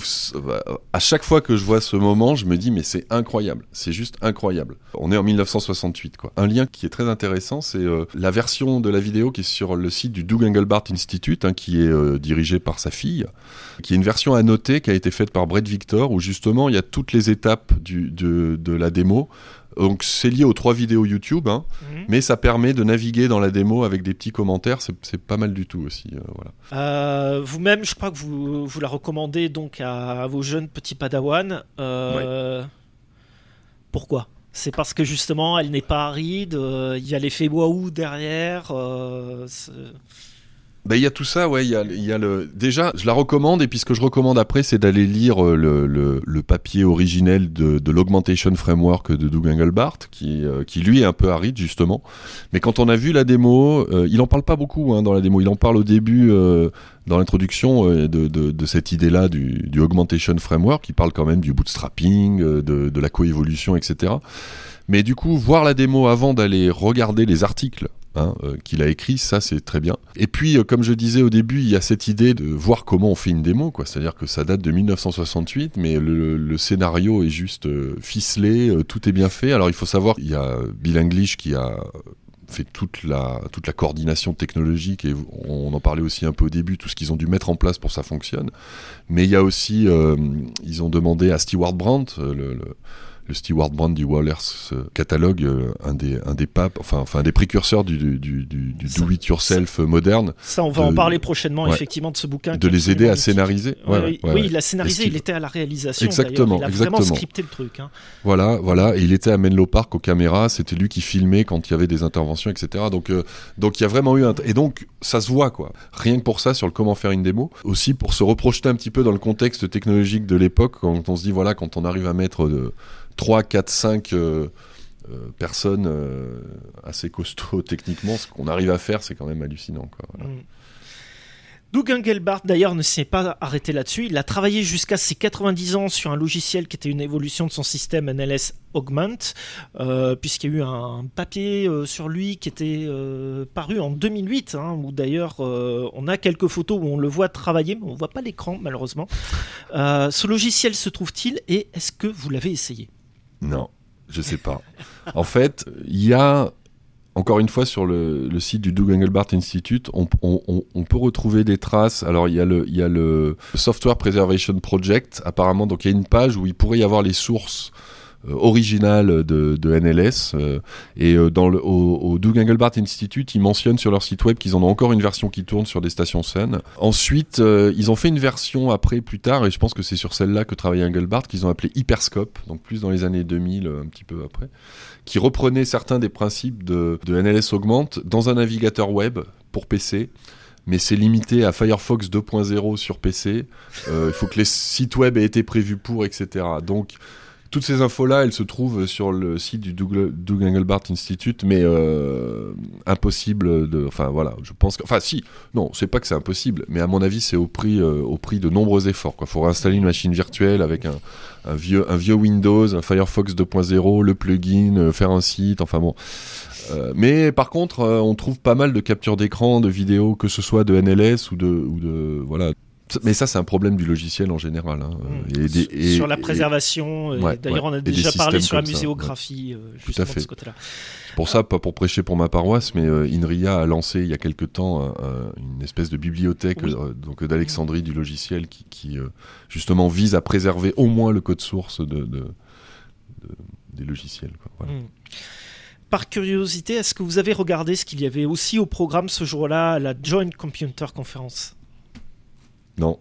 à chaque fois que je vois ce moment, je me dis mais c'est incroyable. C'est juste incroyable. On est en mille neuf cent soixante-huit quoi. Un lien qui est très intéressant, c'est euh, la version de la vidéo qui est sur le site du Doug Engelbart Institute, hein, qui est euh, dirigé par sa fille, qui est une version annotée qui a été faite par Brett Victor, où justement il y a toutes les étapes du, de, de la démo Donc c'est lié aux trois vidéos YouTube, hein, mmh. mais ça permet de naviguer dans la démo avec des petits commentaires, c'est, c'est pas mal du tout aussi. Euh, voilà. Euh, vous-même, je crois que vous, vous la recommandez donc à, à vos jeunes petits padawans. Euh, ouais. Pourquoi ? C'est parce que justement elle n'est pas aride, il euh, y a l'effet waouh derrière. Euh, c'est... Ben, il y a tout ça, ouais. Il y a, il y a le. Déjà, je la recommande, et puis ce que je recommande après, c'est d'aller lire le, le, le papier originel de, de l'Augmentation Framework de Doug Engelbart, qui, euh, qui lui est un peu aride justement. Mais quand on a vu la démo, euh, il en parle pas beaucoup hein, dans la démo. Il en parle au début, euh, dans l'introduction, euh, de, de, de cette idée-là du, du Augmentation Framework. Il parle quand même du bootstrapping, euh, de, de la coévolution, et cetera. Mais du coup, voir la démo avant d'aller regarder les articles Hein, euh, qu'il a écrit, ça c'est très bien. Et puis, euh, comme je disais au début, il y a cette idée de voir comment on fait une démo, quoi. C'est-à-dire que ça date de dix-neuf cent soixante-huit, mais le, le scénario est juste euh, ficelé, euh, tout est bien fait. Alors il faut savoir, il y a Bill English qui a fait toute la, toute la coordination technologique, et on en parlait aussi un peu au début, tout ce qu'ils ont dû mettre en place pour que ça fonctionne. Mais il y a aussi, euh, ils ont demandé à Stewart Brandt, euh, le, le le Stewart Brand du Wahlers catalogue, euh, un des un des papes, enfin enfin un des précurseurs du du du, du do it yourself moderne. Ça, on va de, en parler prochainement, ouais, effectivement, de ce bouquin. De les aider à scénariser. Ouais, ouais, oui, ouais, oui, ouais. il a scénarisé, il était à la réalisation. Exactement, il a exactement. vraiment scripté le truc. Hein. Voilà, voilà, et il était à Menlo Park aux caméras. C'était lui qui filmait quand il y avait des interventions, et cetera. Donc euh, donc il y a vraiment eu un et donc ça se voit quoi. Rien que pour ça sur le comment faire une démo. Aussi pour se reprojeter un petit peu dans le contexte technologique de l'époque, quand on se dit voilà, quand on arrive à mettre de trois, quatre, cinq euh, euh, personnes euh, assez costauds techniquement, ce qu'on arrive à faire, c'est quand même hallucinant, quoi. Voilà. Mm. Doug Engelbart, d'ailleurs, ne s'est pas arrêté là-dessus. Il a travaillé jusqu'à ses quatre-vingt-dix ans sur un logiciel qui était une évolution de son système N L S Augment, euh, puisqu'il y a eu un papier euh, sur lui qui était euh, paru en deux mille huit, hein, où d'ailleurs euh, on a quelques photos où on le voit travailler, mais on ne voit pas l'écran, malheureusement. Euh, ce logiciel se trouve-t-il, et est-ce que vous l'avez essayé ? Non, je sais pas. En fait, il y a, encore une fois, sur le, le site du Doug Engelbart Institute, on, on, on peut retrouver des traces. Alors, il y a le, il y a le Software Preservation Project, apparemment. Donc, il y a une page où il pourrait y avoir les sources euh, originales de, de N L S. Euh, et euh, dans le, au, au Doug Engelbart Institute, ils mentionnent sur leur site web qu'ils en ont encore une version qui tourne sur des stations Sun. Ensuite, euh, ils ont fait une version après, plus tard, et je pense que c'est sur celle-là que travaillait Engelbart, qu'ils ont appelée Hyperscope, donc plus dans les années deux mille, un petit peu après, qui reprenait certains des principes de, de N L S Augment dans un navigateur web pour P C. Mais c'est limité à Firefox deux point zéro sur P C. Euh, il faut que les sites web aient été prévus pour, et cetera. Donc, toutes ces infos-là, elles se trouvent sur le site du Doug, Doug Engelbart Institute, mais euh, impossible de... Enfin, voilà, je pense que... Enfin, si, non, c'est pas que c'est impossible, mais à mon avis, c'est au prix, euh, au prix de nombreux efforts. Il faut réinstaller une machine virtuelle avec un, un, vieux, un vieux Windows, un Firefox deux point zéro, le plugin, euh, faire un site, enfin bon... Euh, mais par contre, euh, on trouve pas mal de captures d'écran, de vidéos, que ce soit de N L S ou de... Ou de voilà... Mais ça, c'est un problème du logiciel en général. Hein. Mmh. Et des, et, sur la préservation, et, ouais, d'ailleurs, ouais. on a déjà parlé sur la muséographie, ouais. euh, justement, de ce côté-là. C'est pour ça, pas pour prêcher pour ma paroisse, mais euh, INRIA a lancé il y a quelque temps euh, euh, une espèce de bibliothèque oui. euh, donc, d'Alexandrie du logiciel qui, qui euh, justement vise à préserver au moins le code source de, de, de, des logiciels. Quoi. Voilà. Mmh. Par curiosité, est-ce que vous avez regardé ce qu'il y avait aussi au programme ce jour-là à la Joint Computer Conference ? Non.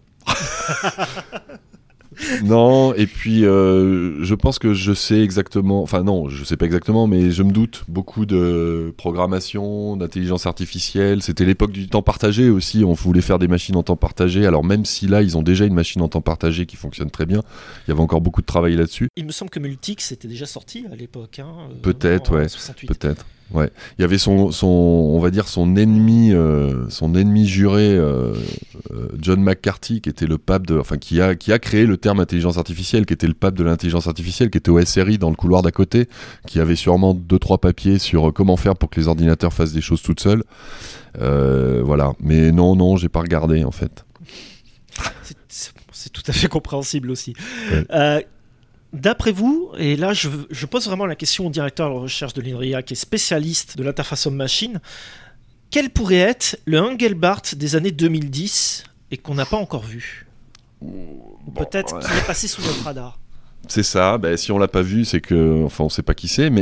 Non, et puis euh, je pense que je sais exactement, enfin non, je sais pas exactement, mais je me doute beaucoup de programmation, d'intelligence artificielle. C'était l'époque du temps partagé aussi, on voulait faire des machines en temps partagé, alors même si là ils ont déjà une machine en temps partagé qui fonctionne très bien, il y avait encore beaucoup de travail là-dessus. Il me semble que Multics était déjà sorti à l'époque. Hein, peut-être, ouais, soixante-huit. Peut-être. Ouais, il y avait son, son, on va dire son ennemi, euh, son ennemi juré, euh, euh, John McCarthy, qui était le pape de, enfin qui a, qui a créé le terme intelligence artificielle, qui était le pape de l'intelligence artificielle, qui était au S R I dans le couloir d'à côté, qui avait sûrement deux trois papiers sur comment faire pour que les ordinateurs fassent des choses toutes seules. Euh, voilà, mais non, non, j'ai pas regardé en fait. C'est, c'est, c'est tout à fait compréhensible aussi. Ouais. Euh, D'après vous, et là je, je pose vraiment la question au directeur de recherche de l'INRIA qui est spécialiste de l'interface homme-machine, quel pourrait être le Engelbart des années deux mille dix et qu'on n'a pas encore vu ? Ou bon, peut-être ouais. qu'il est passé sous notre radar ? C'est ça. Ben, si on l'a pas vu, c'est que, enfin, on sait pas qui c'est, mais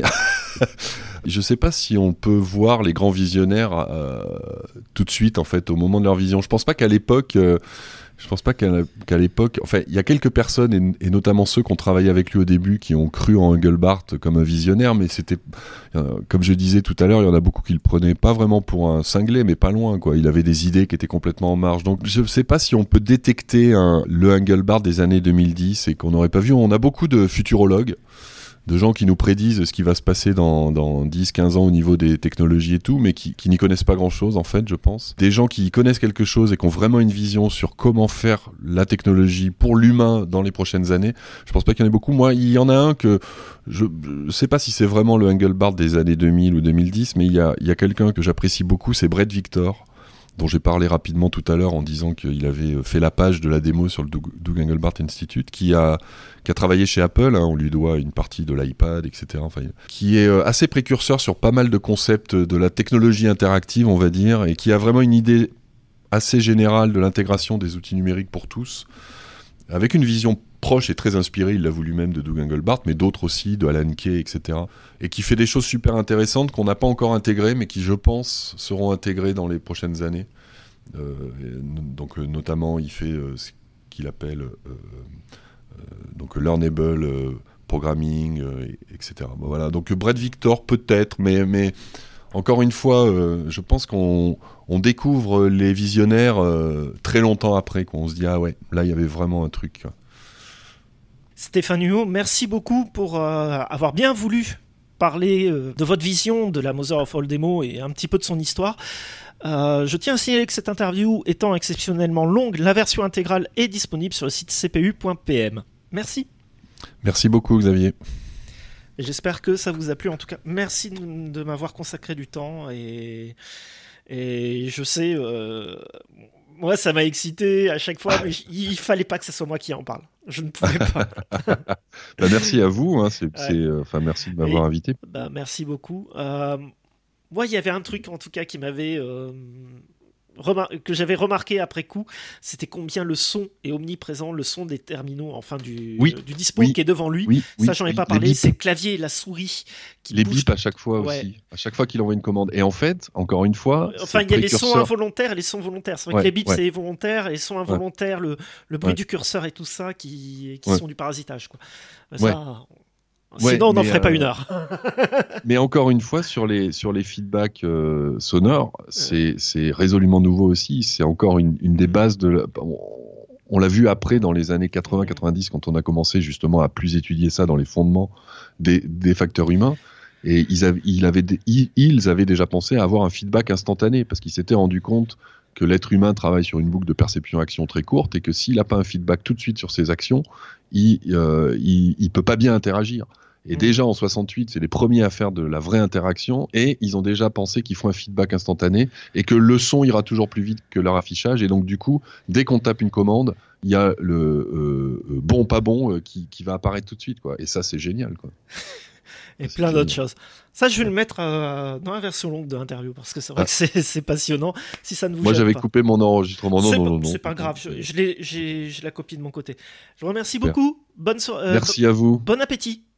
je sais pas si on peut voir les grands visionnaires euh, tout de suite, en fait, au moment de leur vision. Je pense pas qu'à l'époque. Euh, Je pense pas qu'à, qu'à l'époque... Enfin, il y a quelques personnes, et, et notamment ceux qui ont travaillé avec lui au début, qui ont cru en Engelbart comme un visionnaire, mais c'était... Euh, comme je disais tout à l'heure, il y en a beaucoup qui le prenaient pas vraiment pour un cinglé, mais pas loin, quoi. Il avait des idées qui étaient complètement en marge. Donc, je sais pas si on peut détecter un, le Engelbart des années deux mille dix et qu'on n'aurait pas vu. On a beaucoup de futurologues, de gens qui nous prédisent ce qui va se passer dans, dans dix quinze ans au niveau des technologies et tout, mais qui, qui n'y connaissent pas grand-chose, en fait, je pense. Des gens qui connaissent quelque chose et qui ont vraiment une vision sur comment faire la technologie pour l'humain dans les prochaines années. Je pense pas qu'il y en ait beaucoup. Moi, il y en a un que... Je ne sais pas si c'est vraiment le Engelbart des années deux mille ou deux mille dix, mais il y a, il y a quelqu'un que j'apprécie beaucoup, c'est Brett Victor, dont j'ai parlé rapidement tout à l'heure en disant qu'il avait fait la page de la démo sur le Doug, Doug Engelbart Institute, qui a, qui a travaillé chez Apple, hein, on lui doit une partie de l'iPad, et cetera. Enfin, qui est assez précurseur sur pas mal de concepts de la technologie interactive, on va dire, et qui a vraiment une idée assez générale de l'intégration des outils numériques pour tous, avec une vision proche et très inspirée, il l'a voulu même, de Doug Engelbart, mais d'autres aussi, de Alan Kay, et cetera. Et qui fait des choses super intéressantes qu'on n'a pas encore intégrées, mais qui, je pense, seront intégrées dans les prochaines années. Euh, donc, euh, notamment, il fait euh, ce qu'il appelle euh, euh, donc learnable euh, programming, euh, et, etc. Bon, voilà. Donc, Brett Victor, peut-être, mais, mais encore une fois, euh, je pense qu'on on découvre les visionnaires euh, très longtemps après, qu'on se dit, ah ouais, là, il y avait vraiment un truc, quoi. Stéphane Huot, merci beaucoup pour euh, avoir bien voulu parler euh, de votre vision de la Mother of All Demo et un petit peu de son histoire. Euh, je tiens à signaler que cette interview étant exceptionnellement longue, la version intégrale est disponible sur le site c p u point p m. Merci. Merci beaucoup, Xavier. Et j'espère que ça vous a plu. En tout cas, merci de, de m'avoir consacré du temps. Et, et je sais... Euh, moi, ça m'a excité à chaque fois, mais il fallait pas que ce soit moi qui en parle. Je ne pouvais pas. bah, merci à vous. Hein, c'est, ouais. c'est, euh, merci de m'avoir Et, invité. Bah, merci beaucoup. Euh, moi, il y avait un truc, en tout cas, qui m'avait... Euh, remar- que j'avais remarqué après coup, c'était combien le son est omniprésent, le son des terminaux, enfin du, oui. euh, du dispo oui. qui est devant lui. Oui. Ça, oui. j'en ai oui. pas parlé. C'est le clavier et la souris qui les bougent. bips à chaque fois ouais. aussi. À chaque fois qu'il envoie une commande. Et en fait, encore une fois, enfin, il y a les sons involontaires et les sons volontaires. C'est vrai ouais, que les bips ouais. c'est volontaire, et les sons involontaires, ouais. le, le bruit ouais. du curseur et tout ça qui, qui ouais. sont du parasitage, quoi. Ça, ouais. Sinon, ouais, on n'en ferait euh, pas une heure. Mais encore une fois, sur les, sur les feedbacks euh, sonores, c'est, c'est résolument nouveau aussi. C'est encore une, une des bases de... La... On, on l'a vu après, dans les années quatre-vingts quatre-vingt-dix, quand on a commencé justement à plus étudier ça dans les fondements des, des facteurs humains. Et ils avaient, ils, avaient, ils avaient déjà pensé à avoir un feedback instantané, parce qu'ils s'étaient rendu compte que l'être humain travaille sur une boucle de perception-action très courte, et que s'il n'a pas un feedback tout de suite sur ses actions, il ne euh, il, il peut pas bien interagir. Et mmh. déjà en soixante-huit, c'est les premiers à faire de la vraie interaction, et ils ont déjà pensé qu'il faut un feedback instantané, et que le son ira toujours plus vite que leur affichage, et donc du coup, dès qu'on tape une commande, il y a le euh, bon pas bon euh, qui, qui va apparaître tout de suite, quoi. Et ça, c'est génial, quoi. Et plein d'autres choses. Ça, je vais le mettre euh, dans la version longue de l'interview, parce que c'est vrai ah. que c'est, c'est passionnant. Si ça ne vous Moi, j'avais pas. coupé mon enregistrement. Non, c'est non, pas, non, non. C'est pas grave. Je, je l'ai, j'ai, j'ai la copie de mon côté. Je vous remercie beaucoup. Bonne so- euh, Merci à vous. Bon appétit.